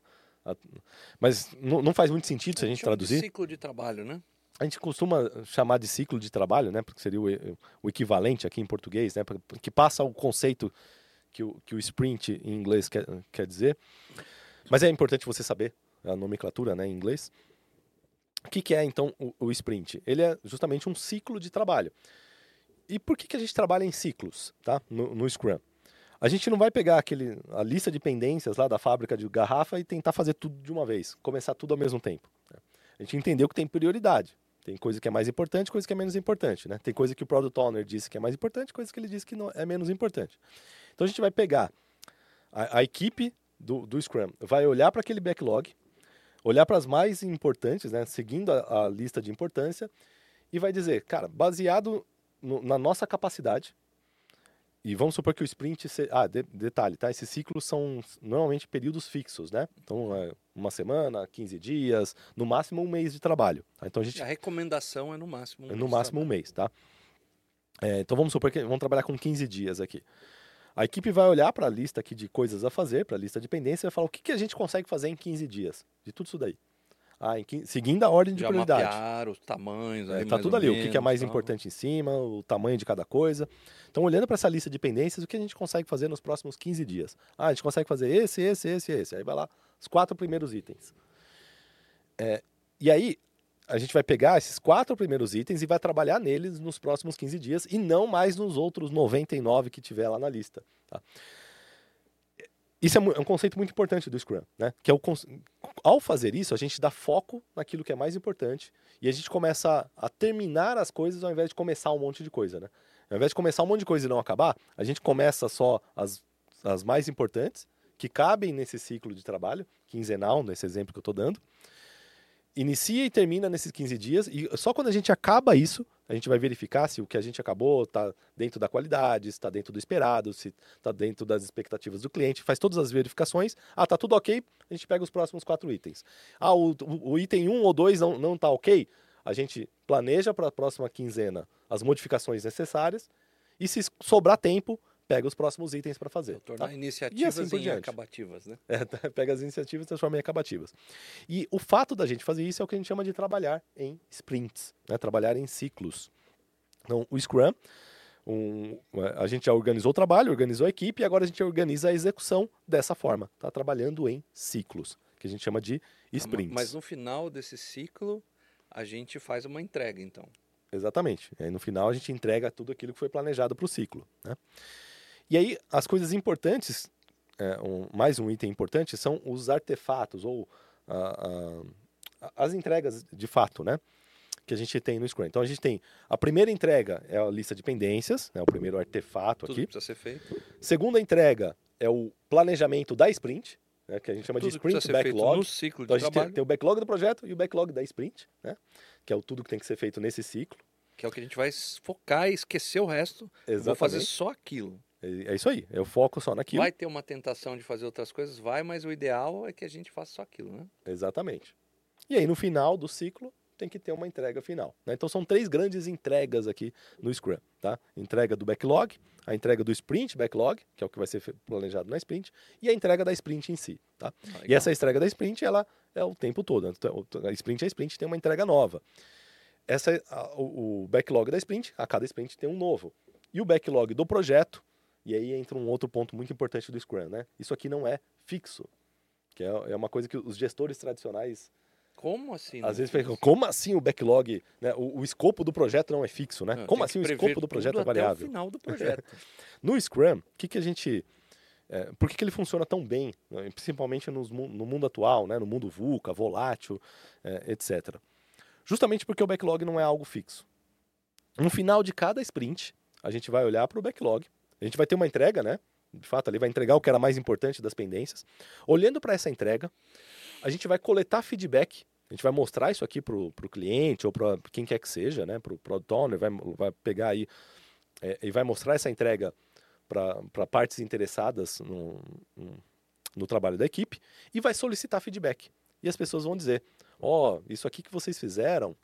Mas não faz muito sentido se a gente traduzir. De ciclo de trabalho, né? A gente costuma chamar de ciclo de trabalho, né? Porque seria o, o equivalente aqui em português, né? Que passa o conceito que o, que o sprint em inglês quer, quer dizer. Mas é importante você saber a nomenclatura, né, em inglês. O que, que é, então, o, o sprint? Ele é justamente um ciclo de trabalho. E por que, que a gente trabalha em ciclos, tá? No, no Scrum? A gente não vai pegar aquele, a lista de pendências lá da fábrica de garrafa e tentar fazer tudo de uma vez, começar tudo ao mesmo tempo. Né? A gente entendeu que tem prioridade. Tem coisa que é mais importante, coisa que é menos importante. Né? Tem coisa que o Product Owner disse que é mais importante, coisa que ele disse que não é menos importante. Então a gente vai pegar a, a equipe do, do Scrum, vai olhar para aquele backlog, olhar para as mais importantes, né? Seguindo a, a lista de importância, e vai dizer, cara, baseado no, na nossa capacidade, e vamos supor que o sprint... Se... Ah, de, detalhe, tá? Esses ciclos são normalmente períodos fixos, né? Então, é uma semana, quinze dias, no máximo um mês de trabalho. Tá? Então, a, gente... a recomendação é no máximo um mês. No máximo um mês, tá? É, então, vamos supor que vamos trabalhar com quinze dias aqui. A equipe vai olhar para a lista aqui de coisas a fazer, para a lista de pendência, e vai falar o que, que a gente consegue fazer em quinze dias, de tudo isso daí. Ah, em quinze, seguindo a ordem de Já prioridade. Mapear os tamanhos. É, Ali, tá tudo ali, menos, o que, que é mais tal. importante em cima, o tamanho de cada coisa. Então, olhando para essa lista de pendências, o que a gente consegue fazer nos próximos quinze dias? Ah, a gente consegue fazer esse, esse, esse, esse. Aí vai lá, os quatro primeiros itens. É, e aí, a gente vai pegar esses quatro primeiros itens e vai trabalhar neles nos próximos quinze dias e não mais nos outros noventa e nove que tiver lá na lista. Tá? Isso é um conceito muito importante do Scrum, né? Que é o ao fazer isso, a gente dá foco naquilo que é mais importante e a gente começa a, a terminar as coisas ao invés de começar um monte de coisa, né? Ao invés de começar um monte de coisa e não acabar, a gente começa só as, as mais importantes, que cabem nesse ciclo de trabalho, quinzenal, nesse exemplo que eu estou dando, inicia e termina nesses quinze dias, e só quando a gente acaba isso, a gente vai verificar se o que a gente acabou está dentro da qualidade, se está dentro do esperado, se está dentro das expectativas do cliente, faz todas as verificações. Ah, tá tudo ok, a gente pega os próximos quatro itens. Ah, o, o, o item um ou dois não, não tá ok, a gente planeja para a próxima quinzena as modificações necessárias, e se sobrar tempo, pega os próximos itens para fazer. Tornar tá? iniciativas assim em acabativas, né? É, pega as iniciativas e transforma em acabativas. E o fato da gente fazer isso é o que a gente chama de trabalhar em sprints, né? Trabalhar em ciclos. Então, o Scrum, um, a gente já organizou o trabalho, organizou a equipe, e agora a gente organiza a execução dessa forma. Está trabalhando em ciclos, que a gente chama de sprints. Mas no final desse ciclo, a gente faz uma entrega, então. Exatamente. E aí, no final, a gente entrega tudo aquilo que foi planejado para o ciclo, né? E aí, as coisas importantes, é, um, mais um item importante, são os artefatos, ou a, a, as entregas de fato, né? Que a gente tem no Scrum. Então, a gente tem a primeira entrega é a lista de pendências, né? O primeiro artefato Tudo aqui. que precisa ser feito. Segunda entrega é o planejamento da sprint, né? Que a gente chama Tudo de que sprint precisa ser feito backlog. no ciclo Então, de a gente trabalho. tem, tem o backlog do projeto e o backlog da sprint, né? Que é o tudo que tem que ser feito nesse ciclo. Que é o que a gente vai focar e esquecer o resto. Eu vou fazer só aquilo. É isso aí, eu foco só naquilo. Vai ter uma tentação de fazer outras coisas? Vai, mas o ideal é que a gente faça só aquilo, né? Exatamente. E aí, no final do ciclo, tem que ter uma entrega final, né? Então são três grandes entregas aqui no Scrum, tá? Entrega do backlog, a entrega do sprint backlog, que é o que vai ser planejado na sprint, e a entrega da sprint em si, tá? Ah, E essa entrega da sprint, ela é o tempo todo. Então, a sprint é sprint, tem uma entrega nova. Essa, a, o, o backlog da sprint, a cada sprint tem um novo. E o backlog do projeto, e aí entra um outro ponto muito importante do Scrum, né? Isso aqui não é fixo, que é, é uma coisa que os gestores tradicionais... Como assim? Às vezes, ficam, como assim o backlog, né? o, o escopo do projeto não é fixo, né? Não, como assim o escopo do projeto é variável? Até o final do projeto. No Scrum, o que, que a gente... É, por que, que ele funciona tão bem, né? Principalmente nos, no mundo atual, né? No mundo VUCA, volátil, é, etcétera. Justamente porque o backlog não é algo fixo. No final de cada sprint, a gente vai olhar para o backlog, a gente vai ter uma entrega, né? De fato, ali vai entregar o que era mais importante das pendências. Olhando para essa entrega, a gente vai coletar feedback, a gente vai mostrar isso aqui para o cliente ou para quem quer que seja, né? Para o Product Owner, vai, vai pegar aí é, e vai mostrar essa entrega para partes interessadas no, no, no trabalho da equipe e vai solicitar feedback. E as pessoas vão dizer, ó, oh, isso aqui que vocês fizeram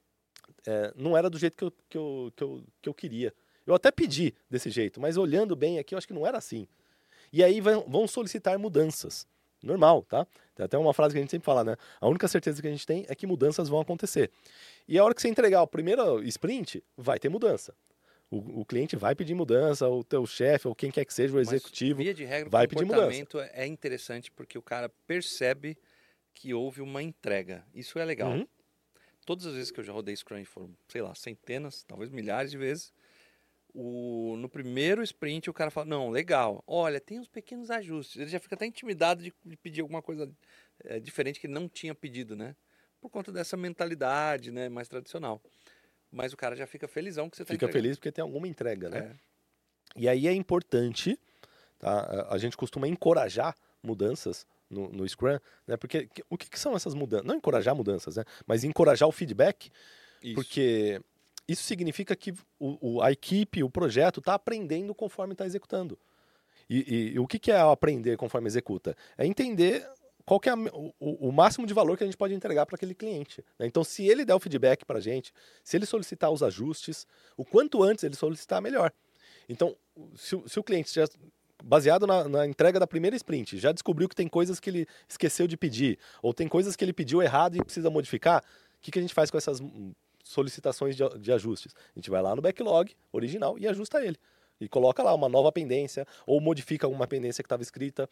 é, não era do jeito que eu, que, eu, que, eu, que eu queria. Eu até pedi desse jeito, mas olhando bem aqui, eu acho que não era assim. E aí vão, vão solicitar mudanças. Normal, tá? Tem até uma frase que a gente sempre fala, né? A única certeza que a gente tem é que mudanças vão acontecer. E a hora que você entregar o primeiro sprint, vai ter mudança. O, o cliente vai pedir mudança, o teu chefe, ou quem quer que seja, o executivo, Mas, via de regra, vai o pedir mudança. comportamento é interessante porque o cara percebe que houve uma entrega. Isso é legal. Uhum. Todas as vezes que eu já rodei Scrum foram, sei lá, centenas, talvez milhares de vezes. O, no primeiro sprint o cara fala, não, legal, olha, tem uns pequenos ajustes. Ele já fica até intimidado de, de pedir alguma coisa é, diferente que ele não tinha pedido, né? Por conta dessa mentalidade, né, mais tradicional. Mas o cara já fica felizão que você está Fica entregando. feliz porque tem alguma entrega, né? É. E aí é importante, tá? A gente costuma encorajar mudanças no, no Scrum, né? Porque o que, que são essas mudanças? Não encorajar mudanças, né? Mas encorajar o feedback, Isso. porque isso significa que o, o, a equipe, o projeto está aprendendo conforme está executando. E, e, e o que, que é aprender conforme executa? É entender qual que é a, o, o máximo de valor que a gente pode entregar para aquele cliente, né? Então, se ele der o feedback para a gente, se ele solicitar os ajustes, o quanto antes ele solicitar, melhor. Então, se, se o cliente, já, baseado na, na entrega da primeira sprint, já descobriu que tem coisas que ele esqueceu de pedir, ou tem coisas que ele pediu errado e precisa modificar, o que, que a gente faz com essas solicitações de, de ajustes? A gente vai lá no backlog original e ajusta ele. E coloca lá uma nova pendência, ou modifica alguma pendência que estava escrita.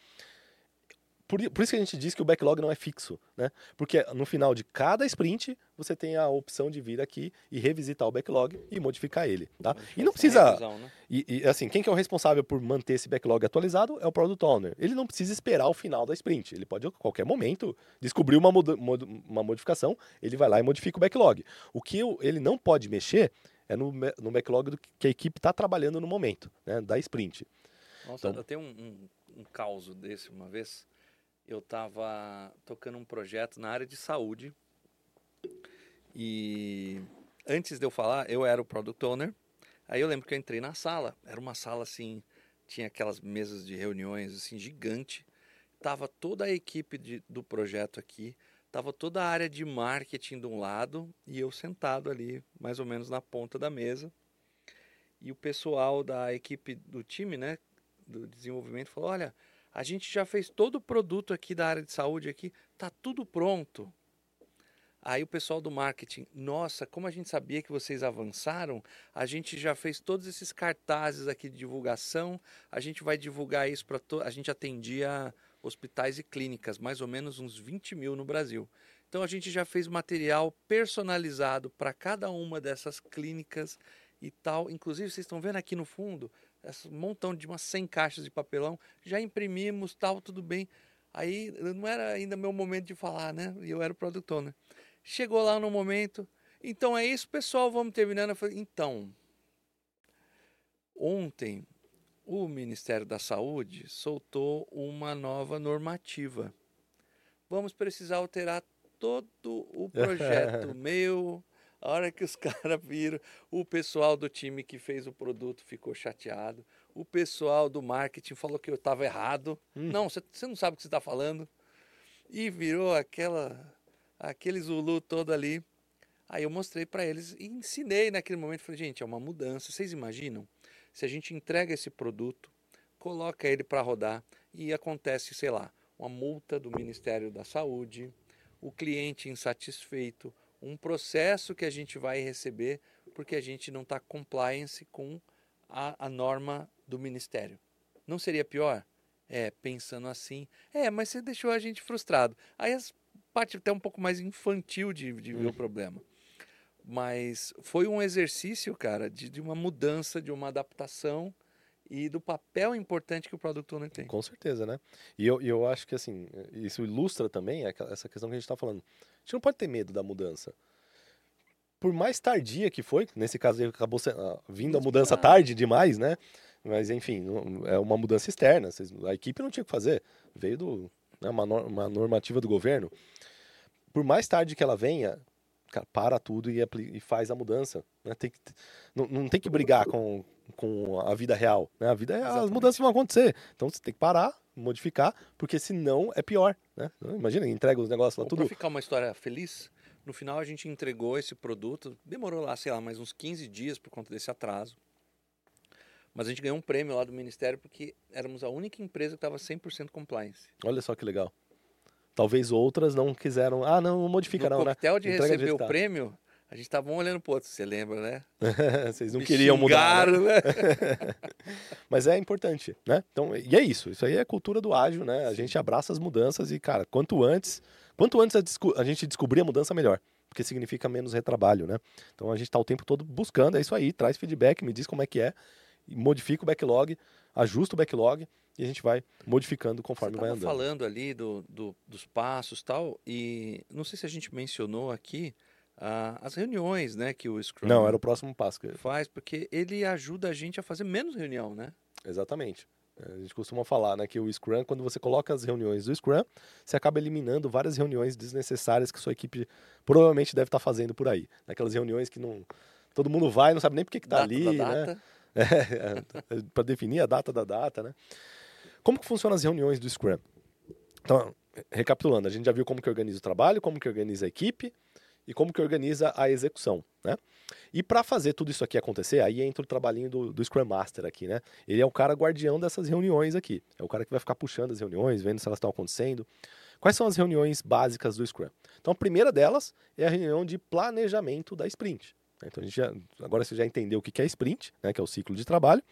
Por, por isso que a gente diz que o backlog não é fixo, né? Porque no final de cada sprint, você tem a opção de vir aqui e revisitar o backlog e modificar ele, tá? E não precisa... Revisão, né? e, e assim, quem que é o responsável por manter esse backlog atualizado é o Product Owner. Ele não precisa esperar o final da sprint. Ele pode, a qualquer momento, descobrir uma, mod, mod, uma modificação, ele vai lá e modifica o backlog. O que ele não pode mexer é no, no backlog do que a equipe está trabalhando no momento, né? Da sprint. Nossa, Então, eu tenho um, um, um caso desse uma vez. Eu estava tocando um projeto na área de saúde e antes de eu falar, eu era o Product Owner. Aí eu lembro que eu entrei na sala, era uma sala assim, tinha aquelas mesas de reuniões assim, gigante. Tava toda a equipe de, do projeto aqui, tava toda a área de marketing de um lado e eu sentado ali, mais ou menos na ponta da mesa. E o pessoal da equipe do time, né, do desenvolvimento falou, olha... A gente já fez todo o produto aqui da área de saúde aqui, tá tudo pronto. Aí o pessoal do marketing, nossa, como a gente sabia que vocês avançaram, a gente já fez todos esses cartazes aqui de divulgação, a gente vai divulgar isso para todos, a gente atendia hospitais e clínicas, mais ou menos uns vinte mil no Brasil. Então a gente já fez material personalizado para cada uma dessas clínicas e tal. Inclusive, vocês estão vendo aqui no fundo, um montão de umas cem caixas de papelão, já imprimimos, tal, tudo bem. Aí não era ainda meu momento de falar, né? E eu era o Product Owner. Chegou lá no momento, então é isso, pessoal, vamos terminando. Eu falei, então, ontem o Ministério da Saúde soltou uma nova normativa. Vamos precisar alterar todo o projeto meu. A hora que os caras viram, o pessoal do time que fez o produto ficou chateado. O pessoal do marketing falou que eu estava errado. Hum. Não, você não sabe o que você está falando. E virou aquela, aquele Zulu todo ali. Aí eu mostrei para eles e ensinei naquele momento. Falei, gente, é uma mudança. Vocês imaginam? Se a gente entrega esse produto, coloca ele para rodar e acontece, sei lá, uma multa do Ministério da Saúde, o cliente insatisfeito, um processo que a gente vai receber porque a gente não está compliance com a, a norma do Ministério. Não seria pior? É, pensando assim, é, mas você deixou a gente frustrado. Aí as parte até um pouco mais infantil de, de ver hum. o problema. Mas foi um exercício, cara, de, de uma mudança, de uma adaptação e do papel importante que o Product Owner tem. Com certeza, né? E eu, eu acho que, assim, isso ilustra também essa questão que a gente está falando. A gente não pode ter medo da mudança. Por mais tardia que foi, nesse caso acabou sendo, uh, vindo a mudança tarde demais, né? Mas, enfim, é uma mudança externa. A equipe não tinha o que fazer. Veio do, né, uma, uma normativa do governo. Por mais tarde que ela venha, cara, para tudo e, e faz a mudança. Né? Tem que, não, não tem que brigar com, com a vida real. Né? A vida é, as mudanças vão acontecer. Então você tem que parar, modificar, porque senão é pior. Né? Imagina, entrega os negócios lá, Ou tudo. Para ficar uma história feliz, no final a gente entregou esse produto, demorou lá, sei lá, mais uns quinze dias por conta desse atraso. Mas a gente ganhou um prêmio lá do Ministério porque éramos a única empresa que estava cem por cento compliance. Olha só que legal. Talvez outras não quiseram. Ah, não, modifica no não, né? No coquetel de Entrega receber o tá. prêmio, a gente estava um olhando pro outro, você lembra, né? Vocês não Me queriam mudar, xingaram, né? né? Mas é importante, né? Então, e é isso. Isso aí é cultura do ágil, né? A gente abraça as mudanças e, cara, quanto antes, quanto antes a, a gente descobrir a mudança, melhor. Porque significa menos retrabalho, né? Então a gente está o tempo todo buscando, é isso aí, traz feedback, me diz como é que é, modifica o backlog, ajusta o backlog e a gente vai modificando conforme vai andando. Você estava falando ali do, do, dos passos e tal, e não sei se a gente mencionou aqui ah, as reuniões, né, que o Scrum Não, era o próximo passo. Que... faz, porque ele ajuda a gente a fazer menos reunião, né? Exatamente. A gente costuma falar, né, que o Scrum, quando você coloca as reuniões do Scrum, você acaba eliminando várias reuniões desnecessárias que sua equipe provavelmente deve estar fazendo por aí. Aquelas reuniões que não todo mundo vai, não sabe nem por que está ali, da né? data. É, é, para definir a data da data, né? Como que funcionam as reuniões do Scrum? Então, recapitulando, a gente já viu como que organiza o trabalho, como que organiza a equipe e como que organiza a execução, né? E para fazer tudo isso aqui acontecer, aí entra o trabalhinho do, do Scrum Master aqui, né? Ele é o cara guardião dessas reuniões aqui. É o cara que vai ficar puxando as reuniões, vendo se elas estão acontecendo. Quais são as reuniões básicas do Scrum? Então, a primeira delas é a reunião de planejamento da sprint. Então, a gente já, agora você já entendeu o que é sprint, né? Que é o ciclo de trabalho.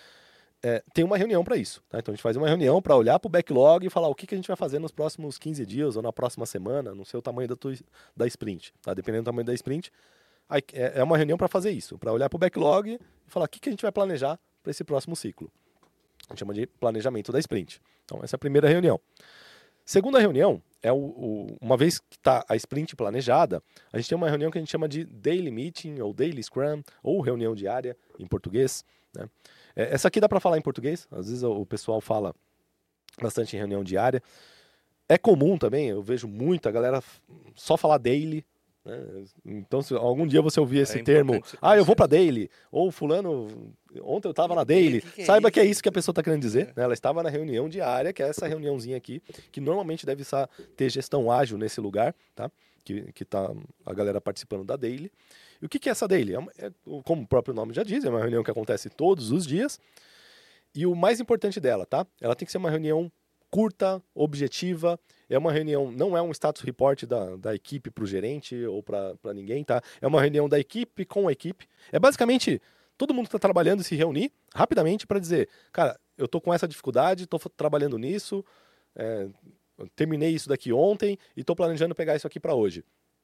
É, tem uma reunião para isso. Tá? Então, a gente faz uma reunião para olhar para o backlog e falar o que, que a gente vai fazer nos próximos quinze dias ou na próxima semana, não sei o tamanho da, tua, da sprint. Tá? Dependendo do tamanho da sprint, aí é uma reunião para fazer isso, para olhar para o backlog e falar o que, que a gente vai planejar para esse próximo ciclo. A gente chama de planejamento da sprint. Então, essa é a primeira reunião. Segunda reunião é o, o, uma vez que está a sprint planejada, a gente tem uma reunião que a gente chama de daily meeting ou daily scrum ou reunião diária em português, né? É, essa aqui dá para falar em português, às vezes o pessoal fala bastante em reunião diária. É comum também, eu vejo muito a galera só falar daily, né? Então, se algum dia você ouvir esse é termo, ah, eu vou para daily, ou fulano, ontem eu estava na daily, que que é saiba isso? que é isso que a pessoa está querendo dizer. É. Né? Ela estava na reunião diária, que é essa reuniãozinha aqui, que normalmente deve ter gestão ágil nesse lugar, tá? Que, que tá a galera participando da daily. E o que, que é essa daily? É, uma, é, como o próprio nome já diz, é uma reunião que acontece todos os dias. E o mais importante dela, tá? Ela tem que ser uma reunião curta, objetiva. É uma reunião, não é um status report da, da equipe para o gerente ou para ninguém, tá? É uma reunião da equipe com a equipe. É basicamente todo mundo que está trabalhando se reunir rapidamente para dizer, cara, eu tô com essa dificuldade, estou trabalhando nisso, é, terminei isso daqui ontem e estou planejando pegar isso aqui para hoje.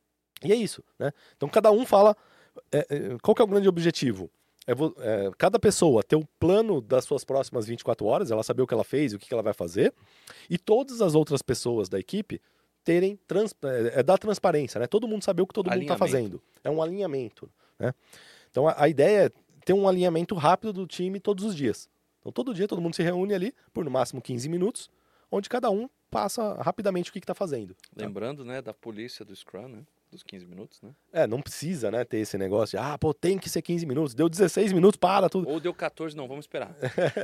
E é isso, né? Então cada um fala, é, é, qual que é o grande objetivo? É, é, cada pessoa ter o plano das suas próximas vinte e quatro horas, ela saber o que ela fez e o que ela vai fazer, e todas as outras pessoas da equipe terem, trans, é, é dar transparência, né? Todo mundo saber o que todo mundo está fazendo. É um alinhamento, né? Então a, a ideia é ter um alinhamento rápido do time todos os dias. Então todo dia todo mundo se reúne ali por no máximo quinze minutos, onde cada um passa rapidamente o que está fazendo. Lembrando, tá? né, da polícia do Scrum, né? Dos quinze minutos, né? É, não precisa, né, ter esse negócio de, ah, pô, tem que ser quinze minutos, deu dezesseis minutos, para tudo. Ou deu quatorze, não, vamos esperar.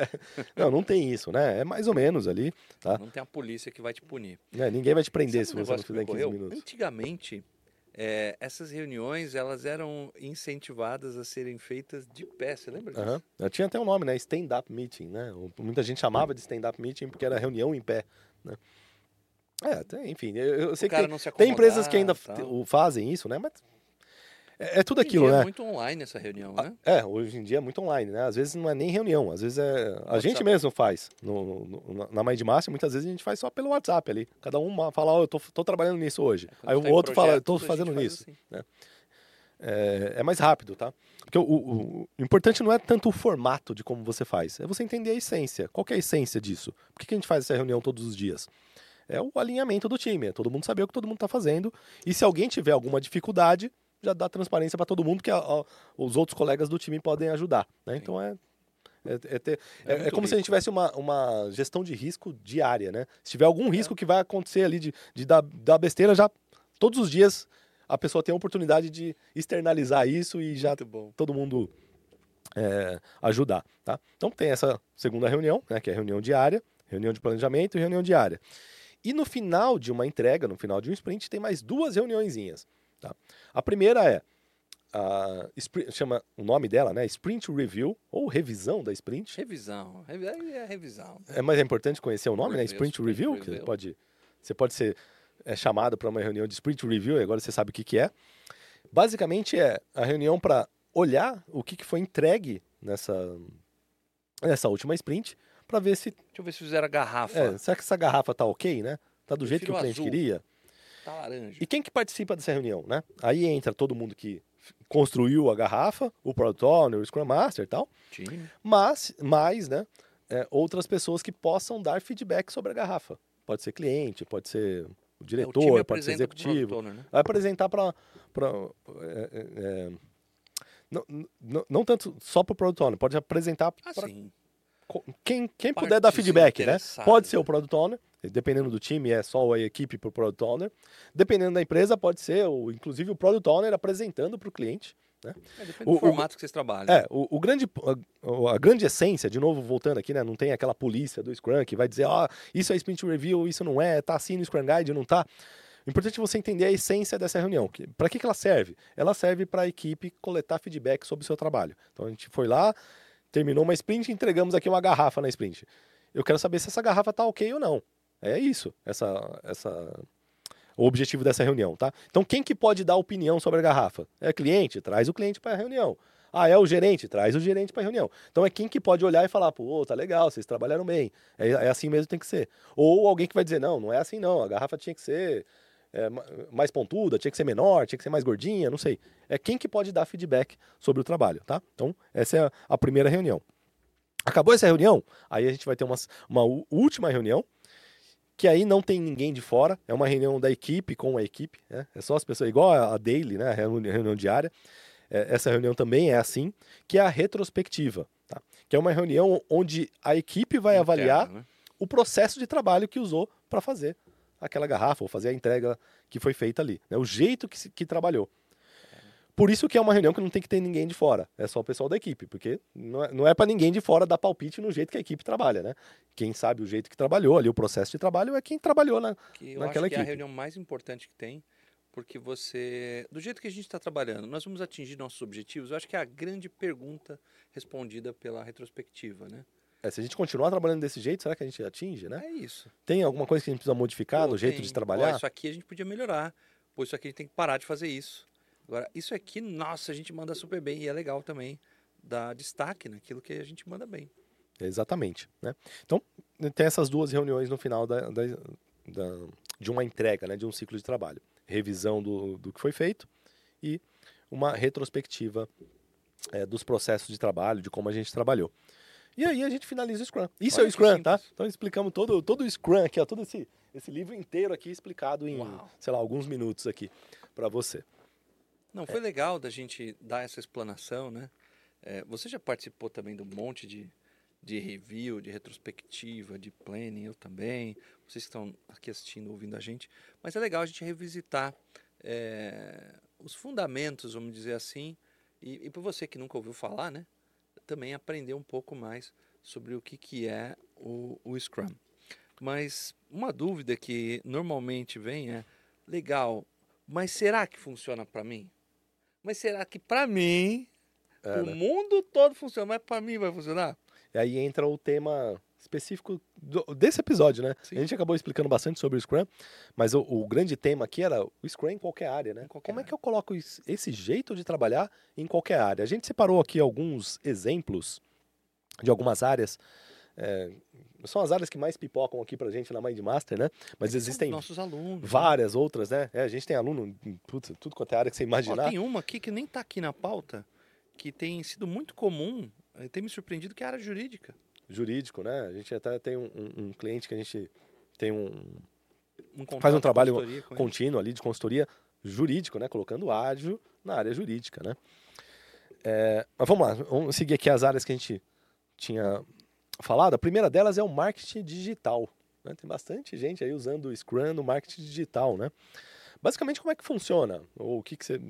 Não, não tem isso, né? É mais ou menos ali, tá? Não tem a polícia que vai te punir. É, ninguém vai te prender Sabe se um você não fizer em quinze minutos. Antigamente, É, essas reuniões, elas eram incentivadas a serem feitas de pé, você lembra disso? Uhum. Tinha até um nome, né? Stand-up meeting, né? Muita gente chamava de stand-up meeting porque era reunião em pé, né? É, tem, enfim, eu, eu sei O que cara tem, não se tem empresas que acomodar, ainda tal. fazem isso, né? Mas é, é tudo Hoje em aquilo, dia é né? muito online essa reunião, né? É, hoje em dia é muito online, né? Às vezes não é nem reunião, às vezes é. A gente WhatsApp. mesmo faz. No, no, na Mind Master, muitas vezes a gente faz só pelo WhatsApp ali. Cada um fala, ó, oh, eu tô, tô trabalhando nisso hoje. Quando Aí o tá em outro fala, eu tô projetos, a fazendo gente faz nisso. assim. Né? É, é mais rápido, tá? Porque o, o, o importante não é tanto o formato de como você faz, é você entender a essência. Qual que é a essência disso? Por que, que a gente faz essa reunião todos os dias? É o alinhamento do time, é todo mundo saber o que todo mundo está fazendo. E se alguém tiver alguma dificuldade, já dá transparência para todo mundo, que a, a, os outros colegas do time podem ajudar. Né? Então é, é, é, ter, É é, é como muito se a gente rico. tivesse uma, uma gestão de risco diária. Né? Se tiver algum risco É. que vai acontecer ali de, de dar, dar besteira, já todos os dias a pessoa tem a oportunidade de externalizar isso e já Muito bom. todo mundo é, ajudar. Tá? Então tem essa segunda reunião, né, que é a reunião diária, reunião de planejamento e reunião diária. E no final de uma entrega, no final de um sprint, tem mais duas reuniõezinhas. Tá? A primeira é, a, chama o nome dela, né? Sprint Review, ou revisão da sprint. Revisão. É revisão. É, mas é importante conhecer o nome, Review, né? Sprint, sprint Review, review. que pode, você pode ser é, chamado para uma reunião de Sprint Review, e agora você sabe o que, que é. Basicamente é a reunião para olhar o que, que foi entregue nessa, nessa última sprint, para ver se... Deixa eu ver se fizeram a garrafa. É, será que essa garrafa tá ok, né? Tá do Eu jeito que o prefiro cliente azul. queria? Tá laranja. E quem que participa dessa reunião, né? Aí entra todo mundo que construiu a garrafa, o Product Owner, o Scrum Master e tal, Time. mas mais, né, é, outras pessoas que possam dar feedback sobre a garrafa. Pode ser cliente, pode ser o diretor, É, o time pode ser apresenta pro Product executivo. Owner, né? Vai apresentar para... É, é, é, não, não, não tanto só para o Product Owner, pode apresentar Ah, para sim. quem, quem puder dar Partes feedback, né? interessadas, Pode ser o né? Product Owner, dependendo do time, é só a equipe para o Product Owner. Dependendo da empresa, pode ser, o, inclusive, o Product Owner apresentando para o cliente. Né? É, depende O- do o- formato que vocês trabalham. É, o, o grande, a, a grande essência, de novo voltando aqui, né? Não tem aquela polícia do Scrum que vai dizer, ó, isso é Sprint Review, isso não é, tá assim no Scrum Guide, não tá. O importante é você entender a essência dessa reunião. Para que, que ela serve? Ela serve para a equipe coletar feedback sobre o seu trabalho. Então a gente foi lá, terminou uma sprint e entregamos aqui uma garrafa na sprint. Eu quero saber se essa garrafa tá ok ou não. É isso, essa, essa, o objetivo dessa reunião, tá? Então quem que pode dar opinião sobre a garrafa? É cliente? Traz o cliente para a reunião. Ah, é o gerente? Traz o gerente para a reunião. Então é quem que pode olhar e falar, pô, tá legal, vocês trabalharam bem. É, é assim mesmo tem que ser. Ou alguém que vai dizer, não, não é assim não, a garrafa tinha que ser é, mais pontuda, tinha que ser menor, tinha que ser mais gordinha, não sei. É quem que pode dar feedback sobre o trabalho, tá? Então essa é a, a primeira reunião. Acabou essa reunião, aí a gente vai ter uma, uma última reunião, que aí não tem ninguém de fora, é uma reunião da equipe com a equipe, né? É só as pessoas, igual a daily, né? A reunião diária. É, essa reunião também é assim, que é a retrospectiva, tá? Que é uma reunião onde a equipe vai Interna, avaliar né? o processo de trabalho que usou para fazer aquela garrafa, ou fazer a entrega que foi feita ali, né? O jeito que, se, que trabalhou. Por isso que é uma reunião que não tem que ter ninguém de fora, é só o pessoal da equipe, porque não é, não é para ninguém de fora dar palpite no jeito que a equipe trabalha, né? Quem sabe o jeito que trabalhou ali, o processo de trabalho, é quem trabalhou na, Que eu naquela acho que é a equipe. reunião mais importante que tem, porque você, do jeito que a gente está trabalhando, nós vamos atingir nossos objetivos? Eu acho que é a grande pergunta respondida pela retrospectiva, né? É, se a gente continuar trabalhando desse jeito, será que a gente atinge, né? É isso. Tem alguma coisa que a gente precisa modificar Pô, no jeito tem, de ó, trabalhar? isso aqui a gente podia melhorar. Pô, isso aqui a gente tem que parar de fazer isso. Agora, isso aqui, nossa, a gente manda super bem. E é legal também dar destaque naquilo que a gente manda bem. Exatamente, né? Então, tem essas duas reuniões no final da, da, da, de uma entrega, né? De um ciclo de trabalho. Revisão do, do que foi feito e uma retrospectiva é, dos processos de trabalho, de como a gente trabalhou. E aí a gente finaliza o Scrum. Isso Olha é o que Scrum, tá? simples. Então explicamos todo, todo o Scrum aqui, ó, todo esse, esse livro inteiro aqui explicado em, Uau. sei lá, alguns minutos aqui para você. Não, foi legal da gente dar essa explanação, né? É, você já participou também de um monte de, de review, de retrospectiva, de planning, eu também. Vocês que estão aqui assistindo, ouvindo a gente. Mas é legal a gente revisitar é, os fundamentos, vamos dizer assim. E, e para você que nunca ouviu falar, né? Também aprender um pouco mais sobre o que, que é o, o Scrum. Mas uma dúvida que normalmente vem é, legal, Mas será que funciona para mim? Mas será que para mim, É, o né? mundo todo funciona, mas para mim vai funcionar? E aí entra o tema específico do- desse episódio, né? Sim. A gente acabou explicando bastante sobre o Scrum, mas o, o grande tema aqui era o Scrum em qualquer área, né? Em qualquer Como é área. que eu coloco is- esse jeito de trabalhar em qualquer área? A gente separou aqui alguns exemplos de algumas áreas. é, São as áreas que mais pipocam aqui pra gente na Mindmaster, né? Mas É que são existem os nossos alunos. né? várias outras, né? É, a gente tem aluno em putz, tudo quanto é área que você Ó, imaginar. tem uma aqui que nem tá aqui na pauta, que tem sido muito comum, eh, tem me surpreendido, que é a área jurídica. Jurídico, né? A gente até tem um, um- um cliente que a gente tem um, Um faz um contrato de trabalho consultoria com eles. contínuo ali de consultoria jurídico, né? Colocando ágil na área jurídica, né? É, mas vamos lá, vamos seguir aqui as áreas que a gente tinha falado. A primeira delas é o marketing digital, né? Tem bastante gente aí usando o Scrum no marketing digital, né? Basicamente, como é que funciona? Ou o que, que você...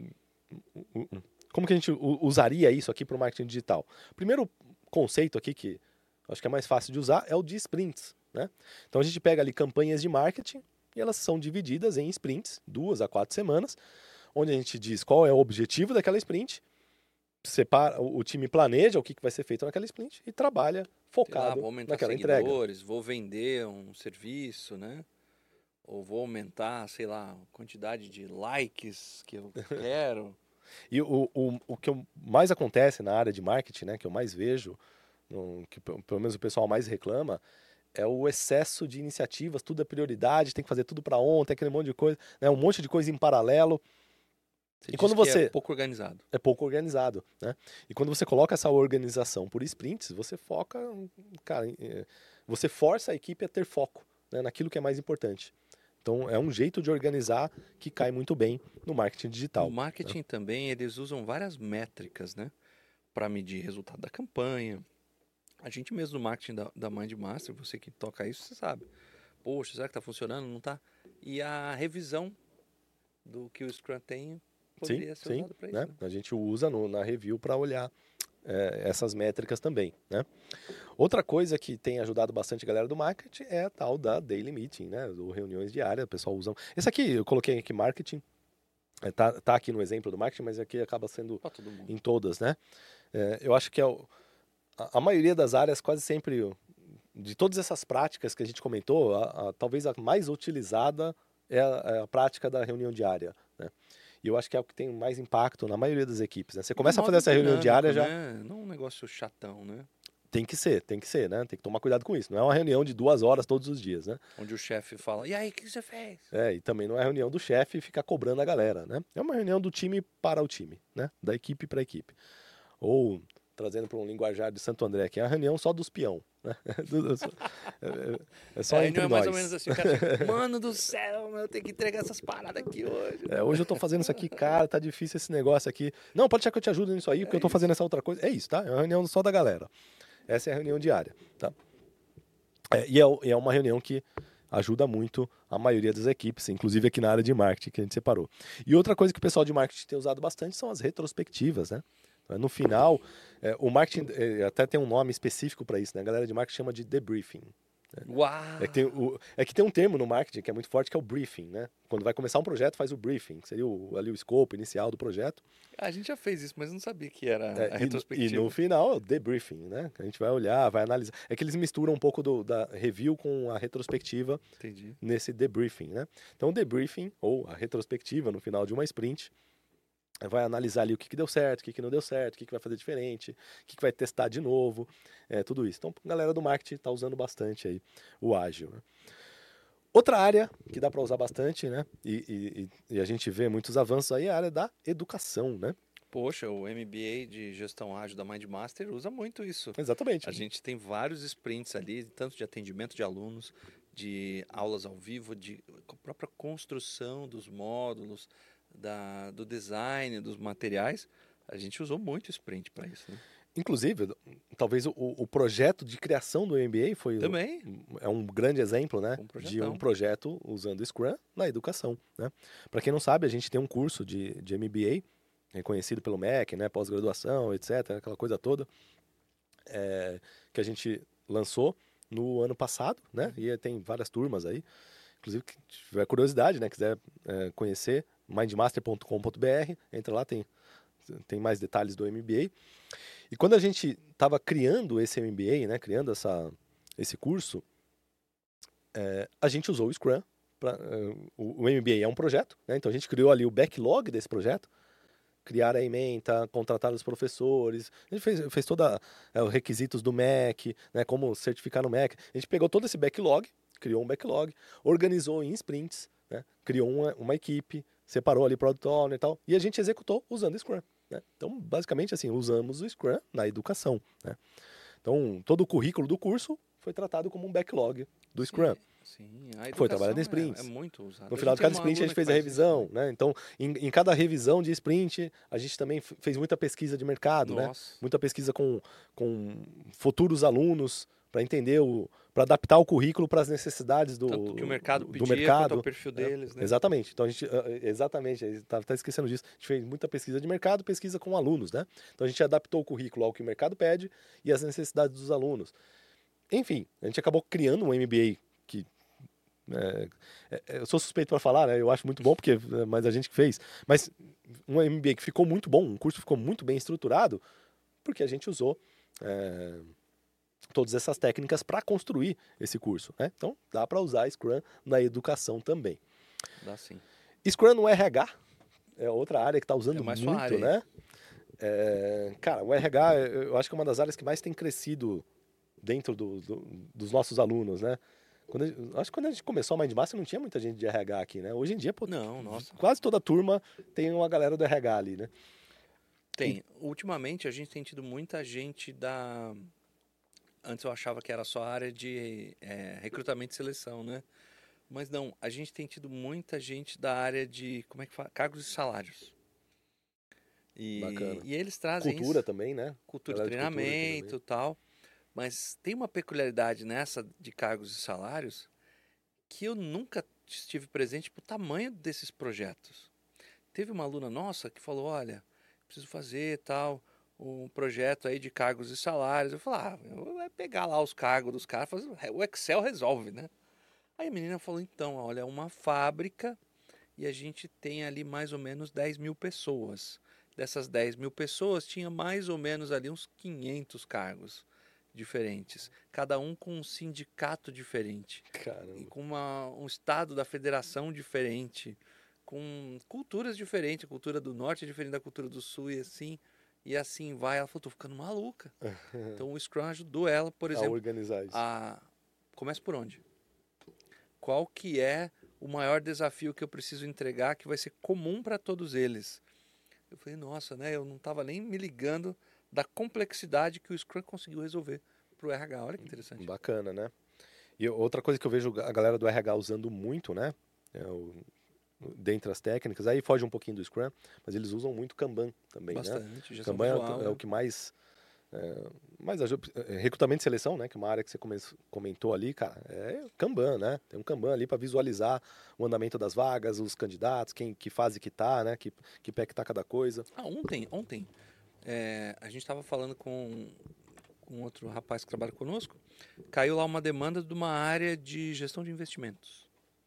Como que a gente u- usaria isso aqui para o marketing digital? Primeiro conceito aqui que acho que é mais fácil de usar é o de sprints, né? Então a gente pega ali campanhas de marketing e elas são divididas em sprints, duas a quatro semanas, onde a gente diz qual é o objetivo daquela sprint, separa, o o time planeja o que que vai ser feito naquela sprint e trabalha Sei lá, focado vou aumentar naquela entrega. seguidores, vou vender um serviço, né? Ou vou aumentar, sei lá, a quantidade de likes que eu quero. E o, o, o que eu- mais acontece na área de marketing, né, que eu mais vejo, no- que pe- pelo menos o pessoal mais reclama, é o excesso de iniciativas, tudo é prioridade, tem que fazer tudo para ontem, aquele monte de coisa, né, um monte de coisa em paralelo. Você E diz quando que você- é pouco organizado. É pouco organizado, né? E quando você coloca essa organização por sprints, você foca, cara, em- eh, você força a equipe a ter foco, né, naquilo que é mais importante. Então é um jeito de organizar que cai muito bem no marketing digital. No marketing também eles usam várias métricas, né? Para medir resultado da campanha. A gente mesmo no marketing da, da Mindmaster, você que toca isso, você sabe. Poxa, será que tá funcionando? Não tá? E a revisão do que o Scrum tem poderia Sim, ser sim, usado para isso. né? Né? A gente usa no- na review para olhar é, essas métricas também, né? Outra coisa que tem ajudado bastante a galera do marketing é a tal da daily meeting, né? Ou reuniões diárias, o pessoal usa. Esse aqui eu coloquei aqui marketing, é, tá, tá aqui no exemplo do marketing, mas aqui acaba sendo Para todo mundo. em todas, né? É, eu acho que é o- a, a maioria das áreas quase sempre o- de todas essas práticas que a gente comentou, a- a- talvez a mais utilizada é a, é a prática da reunião diária, né? E eu acho que é o que tem mais impacto na maioria das equipes, né? Você começa Um a fazer modo essa reunião diária dinâmico, já né? Não um negócio chatão, né? tem que ser, tem que ser, né? Tem que tomar cuidado com isso. Não é uma reunião de duas horas todos os dias, né? Onde o chefe fala, e aí, o que você fez? É, e também não é reunião do chefe ficar cobrando a galera, né? É uma reunião do time para o time, né? Da equipe para a equipe. Ou, trazendo para um linguajar de Santo André, que é a reunião só dos peão, né? É, é só a entre reunião é nós. mais ou menos assim, o cara fica, mano do céu, eu tenho que entregar essas paradas aqui hoje. É, hoje eu tô fazendo isso aqui, cara, tá difícil esse negócio aqui. Não, pode deixar que eu te ajudo nisso aí, porque É eu tô isso. fazendo essa outra coisa. É isso, tá? É uma reunião só da galera. Essa é a reunião diária, tá? É, e é, o- e é uma reunião que ajuda muito a maioria das equipes, inclusive aqui na área de marketing que a gente separou. E outra coisa que o pessoal de marketing tem usado bastante são as retrospectivas, né? No final, é, o marketing é, até tem um nome específico para isso, né? A galera de marketing chama de debriefing. Uau! É que, tem o, é que tem um termo no marketing que é muito forte, que é o briefing, né? Quando vai começar um projeto, faz o briefing, que seria o, ali o escopo inicial do projeto. A gente já fez isso, mas não sabia que era É, a e, retrospectiva. e no final é o debriefing, né? Que a gente vai olhar, vai analisar. É que eles misturam um pouco do, da review com a retrospectiva Entendi. nesse debriefing, né? Então o debriefing, ou a retrospectiva no final de uma sprint, vai analisar ali o que, que deu certo, o que, que não deu certo, o que, que vai fazer diferente, o que, que vai testar de novo, é, tudo isso. Então a galera do marketing está usando bastante aí o ágil, né? Outra área que dá para usar bastante, né? E, e, e a gente vê muitos avanços aí é a área da educação, né? Poxa, o M B A de gestão ágil da Mindmaster usa muito isso. Exatamente. A gente tem vários sprints ali, tanto de atendimento de alunos, de aulas ao vivo, de a própria construção dos módulos, da, do design, dos materiais. A gente usou muito sprint para isso, né? Inclusive, talvez o, o projeto de criação do M B A foi Também. é um grande exemplo, né, Um de projetão. um projeto usando Scrum na educação, né? Para quem não sabe, a gente tem um curso de, de M B A reconhecido pelo M E C, né, pós-graduação, etcétera, aquela coisa toda, é, que a gente lançou no ano passado, né? E tem várias turmas aí. Inclusive, se tiver curiosidade, né, quiser é, conhecer, mindmaster ponto com ponto b r, entra lá, tem, tem mais detalhes do M B A. E quando a gente estava criando esse M B A, né, criando essa, esse curso, é, a gente usou o Scrum. Pra, uh, o, o M B A é um projeto, né, então a gente criou ali o backlog desse projeto, criar a ementa, contratar os professores, a gente fez, fez todos é, os requisitos do M E C, né, como certificar no M E C. A gente pegou todo esse backlog, criou um backlog, organizou em sprints, né, criou uma, uma equipe, separou ali Product Owner e tal, e a gente executou usando o Scrum. Né? Então, basicamente, assim, usamos o Scrum na educação. Né? Então, todo o currículo do curso foi tratado como um backlog do Scrum. Sim, a foi trabalhado em sprints. É, é muito usado. No final de cada sprint a gente fez a revisão, isso, né? Né? Então, em, em cada revisão de sprint, a gente também fez muita pesquisa de mercado, né? Muita pesquisa com, com futuros alunos para entender o, para adaptar o currículo para as necessidades do, Tanto que o mercado do, pedia, do mercado, quanto ao perfil né? deles, né? Exatamente. Então a gente, exatamente, estava até esquecendo disso. A gente fez muita pesquisa de mercado, pesquisa com alunos, né? Então a gente adaptou o currículo ao que o mercado pede e às necessidades dos alunos. Enfim, a gente acabou criando um M B A que É, é, eu sou suspeito para falar, né? Eu acho muito bom, porque é mais a gente que fez. Mas um M B A que ficou muito bom, um curso que ficou muito bem estruturado, porque a gente usou é, todas essas técnicas para construir esse curso. Né? Então, dá para usar Scrum na educação também. Dá sim. Scrum no R H é outra área que está usando é mais muito, área, né? É, cara, o R H, eu acho que é uma das áreas que mais tem crescido dentro do, do, dos nossos alunos, né? Quando gente, acho que quando a gente começou a Mindmaster não tinha muita gente de R H aqui, né? Hoje em dia, pô, não, nossa. quase toda a turma tem uma galera do R H ali, né? Tem. E... Ultimamente a gente tem tido muita gente da... Antes eu achava que era só a área de é, recrutamento e seleção, né? Mas não, a gente tem tido muita gente da área de, como é que fala? Cargos e salários. E, Bacana. E eles trazem cultura isso, também, né? Cultura, treinamento e tal. Mas tem uma peculiaridade nessa de cargos e salários que eu nunca estive presente para o tamanho desses projetos. Teve uma aluna nossa que falou, olha, preciso fazer tal, um projeto aí de cargos e salários. Eu falei, ah, eu vou pegar lá os cargos dos caras, fazer, o Excel resolve, né? Aí a menina falou, então, olha, é uma fábrica e a gente tem ali mais ou menos dez mil pessoas. Dessas dez mil pessoas, tinha mais ou menos ali uns quinhentos cargos diferentes, cada um com um sindicato diferente, Caramba. e com uma, um estado da federação diferente, com culturas diferentes, a cultura do norte é diferente da cultura do sul e assim, e assim vai. Ela falou, tô ficando maluca. Então o Scrum ajudou ela, por exemplo, a organizar isso. A... Começa por onde? Qual que é o maior desafio que eu preciso entregar que vai ser comum para todos eles? Eu falei, nossa, né? Eu não estava nem me ligando da complexidade que o Scrum conseguiu resolver para o R H. Olha que interessante. Bacana, né? E outra coisa que eu vejo a galera do R H usando muito, né? É o, dentre as técnicas, aí foge um pouquinho do Scrum, mas eles usam muito Kanban também, Bastante, né? Kanban visual, é, é né? o que mais... É, mais ajuda, recrutamento e seleção, né? Que é uma área que você comentou ali, cara, é Kanban, né? Tem um Kanban ali para visualizar o andamento das vagas, os candidatos, quem, que fase que tá, né? Que, que pé que tá cada coisa. Ah, ontem, ontem... É, a gente estava falando com, com outro rapaz que trabalha conosco, caiu lá uma demanda de uma área de gestão de investimentos.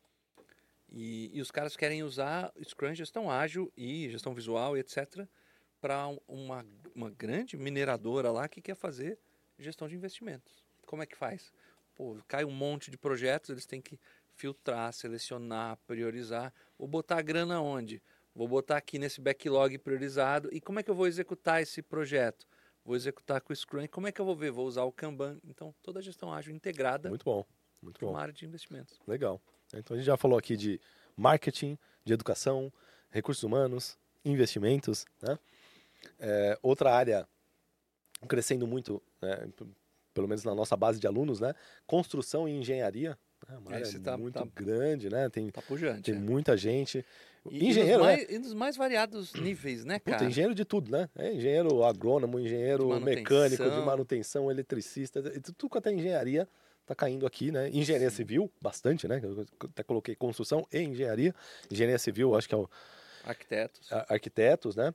E, e os caras querem usar Scrum, gestão ágil e gestão visual e etcétera para uma, uma grande mineradora lá que quer fazer gestão de investimentos. Como é que faz? Pô, cai um monte de projetos, eles têm que filtrar, selecionar, priorizar. Vou botar a grana onde? Vou botar aqui nesse backlog priorizado. E como é que eu vou executar esse projeto? Vou executar com o Scrum. E como é que eu vou ver? Vou usar o Kanban. Então, toda a gestão ágil integrada. Muito bom. Muito bom. Uma área de investimentos. Legal. Então, a gente já falou aqui de marketing, de educação, recursos humanos, investimentos, né? É, outra área crescendo muito, né? Pelo menos na nossa base de alunos, né? Construção e engenharia. É uma área tá, muito tá, grande, né? Tem, tá pujante, tem é. muita gente. E, engenheiro, e nos, né? mais, e nos mais variados níveis, né, cara? Puta, engenheiro de tudo, né? É engenheiro agrônomo, engenheiro de mecânico, de manutenção, eletricista, tudo quanto é engenharia tá caindo aqui, né? Engenharia Sim. civil, bastante, né? Eu até coloquei construção e engenharia. Engenharia civil, acho que é o... Arquitetos. A, arquitetos, né?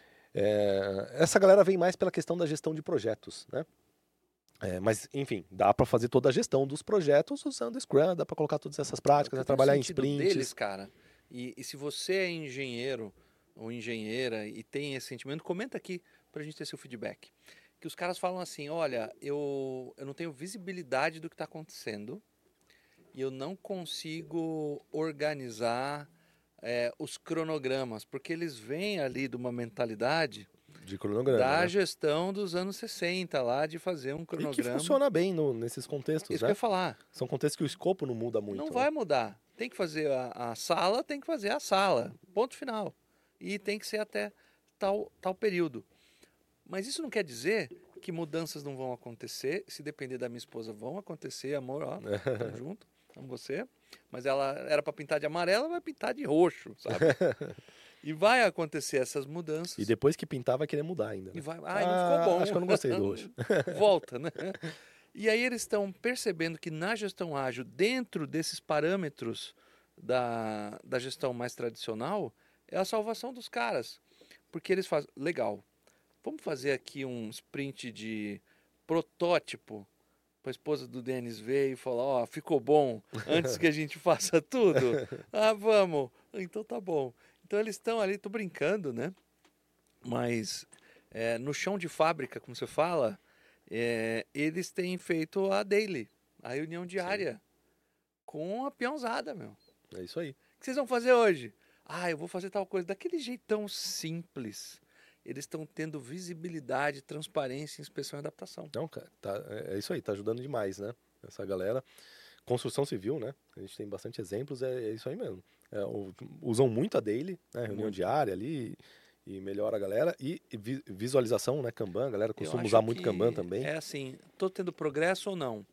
É, essa galera vem mais pela questão da gestão de projetos, né? É, mas, enfim, dá para fazer toda a gestão dos projetos usando Scrum, dá para colocar todas essas práticas, é, trabalhar em sprints. Deles, cara. E, e se você é engenheiro ou engenheira e tem esse sentimento, comenta aqui para a gente ter seu feedback. Que os caras falam assim, olha, eu, eu não tenho visibilidade do que está acontecendo e eu não consigo organizar é, os cronogramas, porque eles vêm ali de uma mentalidade De cronograma, da né? gestão dos anos sessenta, lá de fazer um E cronograma. que funciona bem no, nesses contextos, Isso que eu né? ia falar. São contextos que o escopo não muda muito. Não né? vai mudar. Tem que fazer a, a sala, tem que fazer a sala. Ponto final. E tem que ser até tal, tal período. Mas isso não quer dizer que mudanças não vão acontecer. Se depender da minha esposa, vão acontecer, amor, ó, tamo junto, amo você. Mas ela era para pintar de amarelo, vai pintar de roxo, sabe? E vai acontecer essas mudanças. E depois que pintar, vai querer mudar ainda. Né? E vai, ai, não ficou bom. Acho que eu não gostei do roxo. Volta, né? E aí eles estão percebendo que na gestão ágil, dentro desses parâmetros da, da gestão mais tradicional, é a salvação dos caras. Porque eles fazem, legal, vamos fazer aqui um sprint de protótipo para a esposa do Denis ver e falar, ó, oh, ficou bom, antes que a gente faça tudo. Ah, vamos. Então tá bom. Então eles estão ali, tô brincando, né? Mas é, no chão de fábrica, como você fala, é, eles têm feito a daily, a reunião diária, Sim. com a peãozada, meu. É isso aí. O que vocês vão fazer hoje? Ah, eu vou fazer tal coisa. Daquele jeitão simples. Eles estão tendo visibilidade, transparência, inspeção e adaptação. Não, cara, tá, é isso aí, tá ajudando demais, né? Essa galera. Construção civil, né? A gente tem bastante exemplos, é, é isso aí mesmo. É, o, usam muito a daily, né? Reunião muito. diária ali, e melhora a galera. E, e visualização, né? Kanban, a galera costuma usar muito Kanban também. É assim, tô tendo progresso ou não?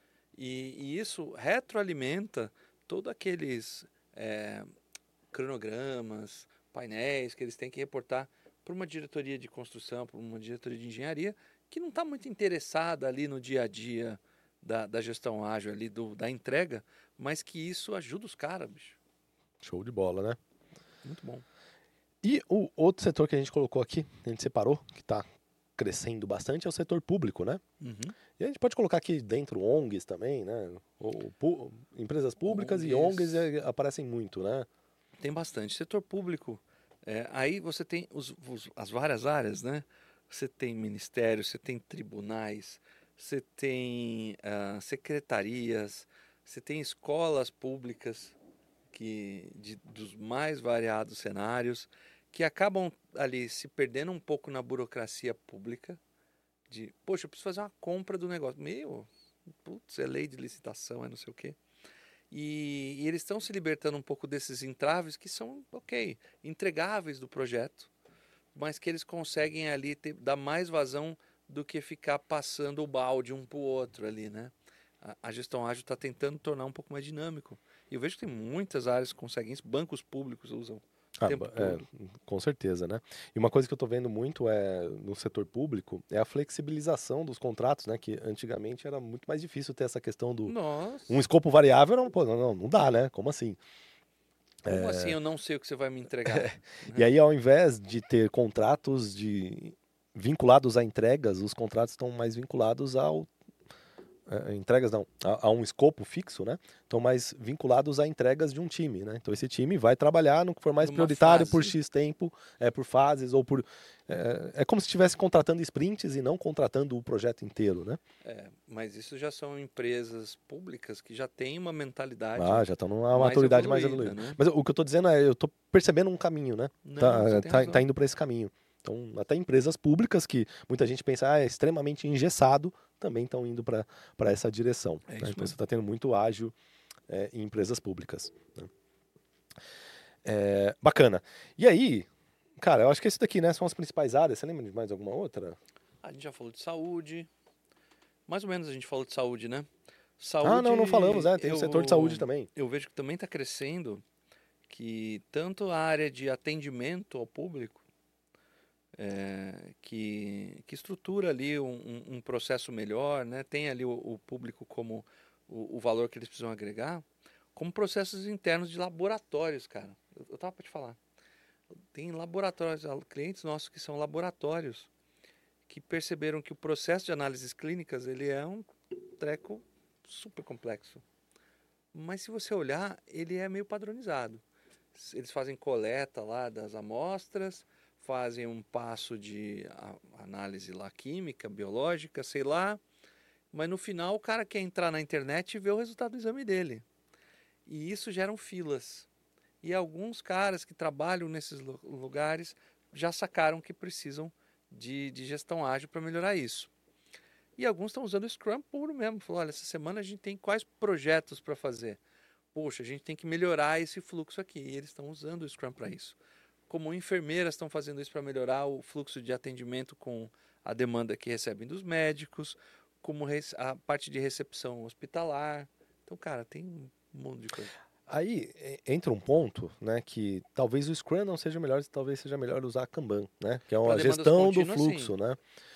E, e isso retroalimenta todos aqueles é, cronogramas, painéis que eles têm que reportar para uma diretoria de construção, para uma diretoria de engenharia, que não está muito interessada ali no dia a dia da, da gestão ágil, ali do, da entrega, mas que isso ajuda os caras, bicho. Show de bola, né? Muito bom. E o outro setor que a gente colocou aqui, a gente separou, que está crescendo bastante, é o setor público, né? Uhum. E a gente pode colocar aqui dentro O N Gs também, né? O, pu, empresas públicas O N Gs. E O N Gs é, aparecem muito, né? Tem bastante. Setor público, é, aí você tem os, os, as várias áreas, né? Você tem ministérios, você tem tribunais, você tem uh, secretarias, você tem escolas públicas que, de, dos mais variados cenários, que acabam ali se perdendo um pouco na burocracia pública, de, poxa, eu preciso fazer uma compra do negócio. Meu, putz, é lei de licitação, é não sei o quê. E, e eles estão se libertando um pouco desses entraves que são, ok, entregáveis do projeto, mas que eles conseguem ali ter, dar mais vazão do que ficar passando o balde um para o outro ali, né? A, a gestão ágil está tentando tornar um pouco mais dinâmico. E eu vejo que tem muitas áreas que conseguem isso, bancos públicos usam. Ah, é, com certeza, né? E uma coisa que eu estou vendo muito é no setor público é a flexibilização dos contratos, né? Que antigamente era muito mais difícil ter essa questão do Nossa. um escopo variável, não, pô, não, não dá, né? Como assim? Como é... assim eu não sei o que você vai me entregar? É. E aí, ao invés de ter contratos de vinculados a entregas, os contratos estão mais vinculados ao É, entregas não, a, a um escopo fixo, né? Estão mais vinculados a entregas de um time, né? Então esse time vai trabalhar no que for mais Numa prioritário fase. por X tempo, é, por fases ou por... É, é como se estivesse contratando sprints e não contratando o projeto inteiro, né? É, mas isso já são empresas públicas que já têm uma mentalidade Ah, já estão numa maturidade mais evoluída. Né? Mas o que eu estou dizendo é, eu estou percebendo um caminho, né? Não, tá, tá, tá indo para esse caminho. Então, até empresas públicas que muita gente pensa ah, é extremamente engessado, também estão indo para essa direção. É né? isso Então, você está tendo muito ágil é, em empresas públicas. Né? É, bacana. E aí, cara, eu acho que esse daqui né, são as principais áreas. Você lembra de mais alguma outra? A gente já falou de saúde. Mais ou menos a gente falou de saúde, né? Saúde, ah, não, não falamos, né? Tem eu, o setor de saúde também. Eu vejo que também está crescendo, que tanto a área de atendimento ao público, É, que, que estrutura ali um, um processo melhor, né? Tem ali o, o público como o, o valor que eles precisam agregar, como processos internos de laboratórios, cara. Eu, eu tava para te falar. Tem laboratórios, clientes nossos que são laboratórios, que perceberam que o processo de análises clínicas ele é um treco super complexo. Mas se você olhar, ele é meio padronizado. eles fazem coleta lá das amostras, fazem um passo de a- análise lá química, biológica, sei lá, mas no final o cara quer entrar na internet e ver o resultado do exame dele. E isso geram filas. E alguns caras que trabalham nesses lu- lugares já sacaram que precisam de, de gestão ágil para melhorar isso. E alguns estão usando o Scrum puro mesmo. Falou, olha, essa semana a gente tem quais projetos para fazer? Poxa, a gente tem que melhorar esse fluxo aqui. E eles estão usando o Scrum para isso. Como enfermeiras estão fazendo isso para melhorar o fluxo de atendimento com a demanda que recebem dos médicos, como res- a parte de recepção hospitalar. Então, cara, tem um monte de coisa. Aí e- entra um ponto, né, que talvez o Scrum não seja melhor, talvez seja melhor usar Kanban, né, que é Pra uma demandas gestão do contínuas, fluxo, sim. né.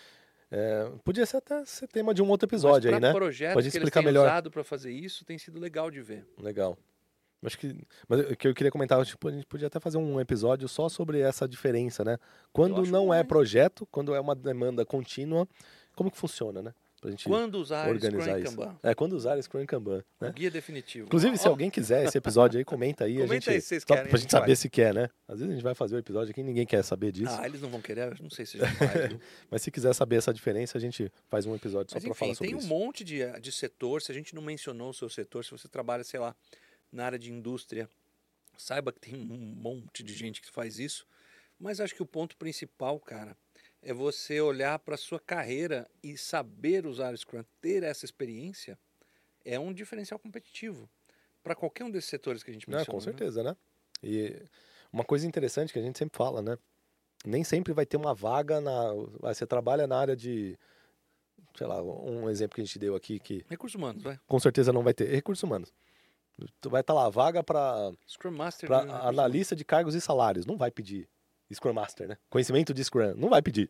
É, podia ser até ser tema de um outro Mas episódio aí, para né, pra projetos gente que eles explicar têm melhor. usado para fazer isso, tem sido legal de ver. Legal. Acho que, mas o que eu queria comentar, tipo, a gente podia até fazer um episódio só sobre essa diferença, né? Quando acho não bom, é hein? projeto, quando é uma demanda contínua, como que funciona, né? Pra gente Quando usar Scrum organizar e isso. Kanban? É, quando usar Scrum e Kanban, O né? guia definitivo. Inclusive, se Ó, alguém quiser esse episódio aí, comenta aí. Comenta a gente, aí se vocês só querem, pra a gente gente saber faz. se quer, né? Às vezes a gente vai fazer o episódio aqui e ninguém quer saber disso. Ah, eles não vão querer, eu não sei se já faz, viu? Mas se quiser saber essa diferença, a gente faz um episódio só Mas pra enfim, falar sobre tem um isso. monte de, de setor, se a gente não mencionou o seu setor, se você trabalha, sei lá, na área de indústria, saiba que tem um monte de gente que faz isso, mas acho que o ponto principal, cara, é você olhar para a sua carreira e saber usar o Scrum, ter essa experiência, é um diferencial competitivo para qualquer um desses setores que a gente Não, mencionou. com certeza, né? E uma coisa interessante que a gente sempre fala, né? Nem sempre vai ter uma vaga na. Você trabalha na área de. Sei lá, um exemplo que a gente deu aqui que Recursos humanos, vai. com certeza não vai ter. Recursos humanos. Tu vai estar lá, vaga para Scrum Master. para de recursos analista de cargos e salários. Não vai pedir Scrum Master, né? Conhecimento de Scrum. Não vai pedir.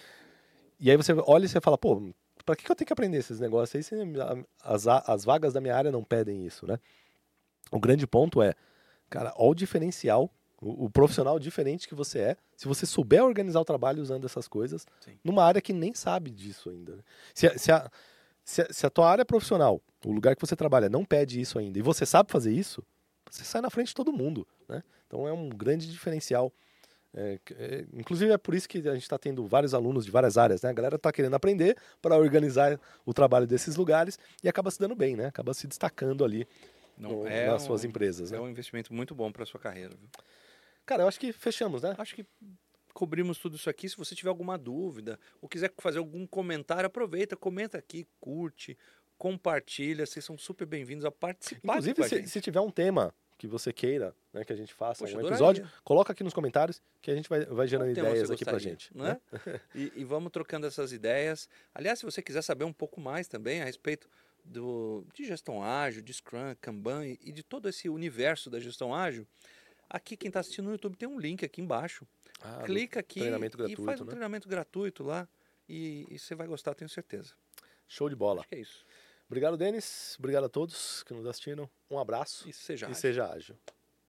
E aí você olha e você fala, pô, pra que que eu tenho que aprender esses negócios aí se a- as, a- as vagas da minha área não pedem isso, né? O grande ponto é, cara, olha o diferencial, o, o profissional diferente que você é, se você souber organizar o trabalho usando essas coisas, Sim. numa área que nem sabe disso ainda. Né? Se, a- se, a, se, a, se a tua área profissional, o lugar que você trabalha, não pede isso ainda, e você sabe fazer isso, você sai na frente de todo mundo, né? Então é um grande diferencial. É, que- é, inclusive é por isso que a gente está tendo vários alunos de várias áreas, né? A galera está querendo aprender para organizar o trabalho desses lugares e acaba se dando bem, né? Acaba se destacando ali Não, no- é nas um, suas empresas, É né? um investimento muito bom para sua carreira. Viu? Cara, eu acho que fechamos, né? Acho que cobrimos tudo isso aqui. Se você tiver alguma dúvida ou quiser fazer algum comentário, aproveita, comenta aqui, curte, compartilha. Vocês são super bem-vindos a participar aqui com Inclusive, a se, gente. se tiver um tema que você queira, né, que a gente faça Poxa, um adoraria. episódio, coloca aqui nos comentários que a gente vai, vai Qual gerando tema você ideias aqui pra gostaria, gente. não Né? é? E, e vamos trocando essas ideias. Aliás, se você quiser saber um pouco mais também a respeito do, de gestão ágil, de Scrum, Kanban e, e de todo esse universo da gestão ágil, aqui quem está assistindo no YouTube tem um link aqui embaixo. Ah, do Clica aqui treinamento e faz gratuito, um né? treinamento gratuito lá e, e você vai gostar, tenho certeza. Show de bola. Acho que é isso. Obrigado, Denis. Obrigado a todos que nos assistiram. Um abraço E seja e ágil. seja ágil.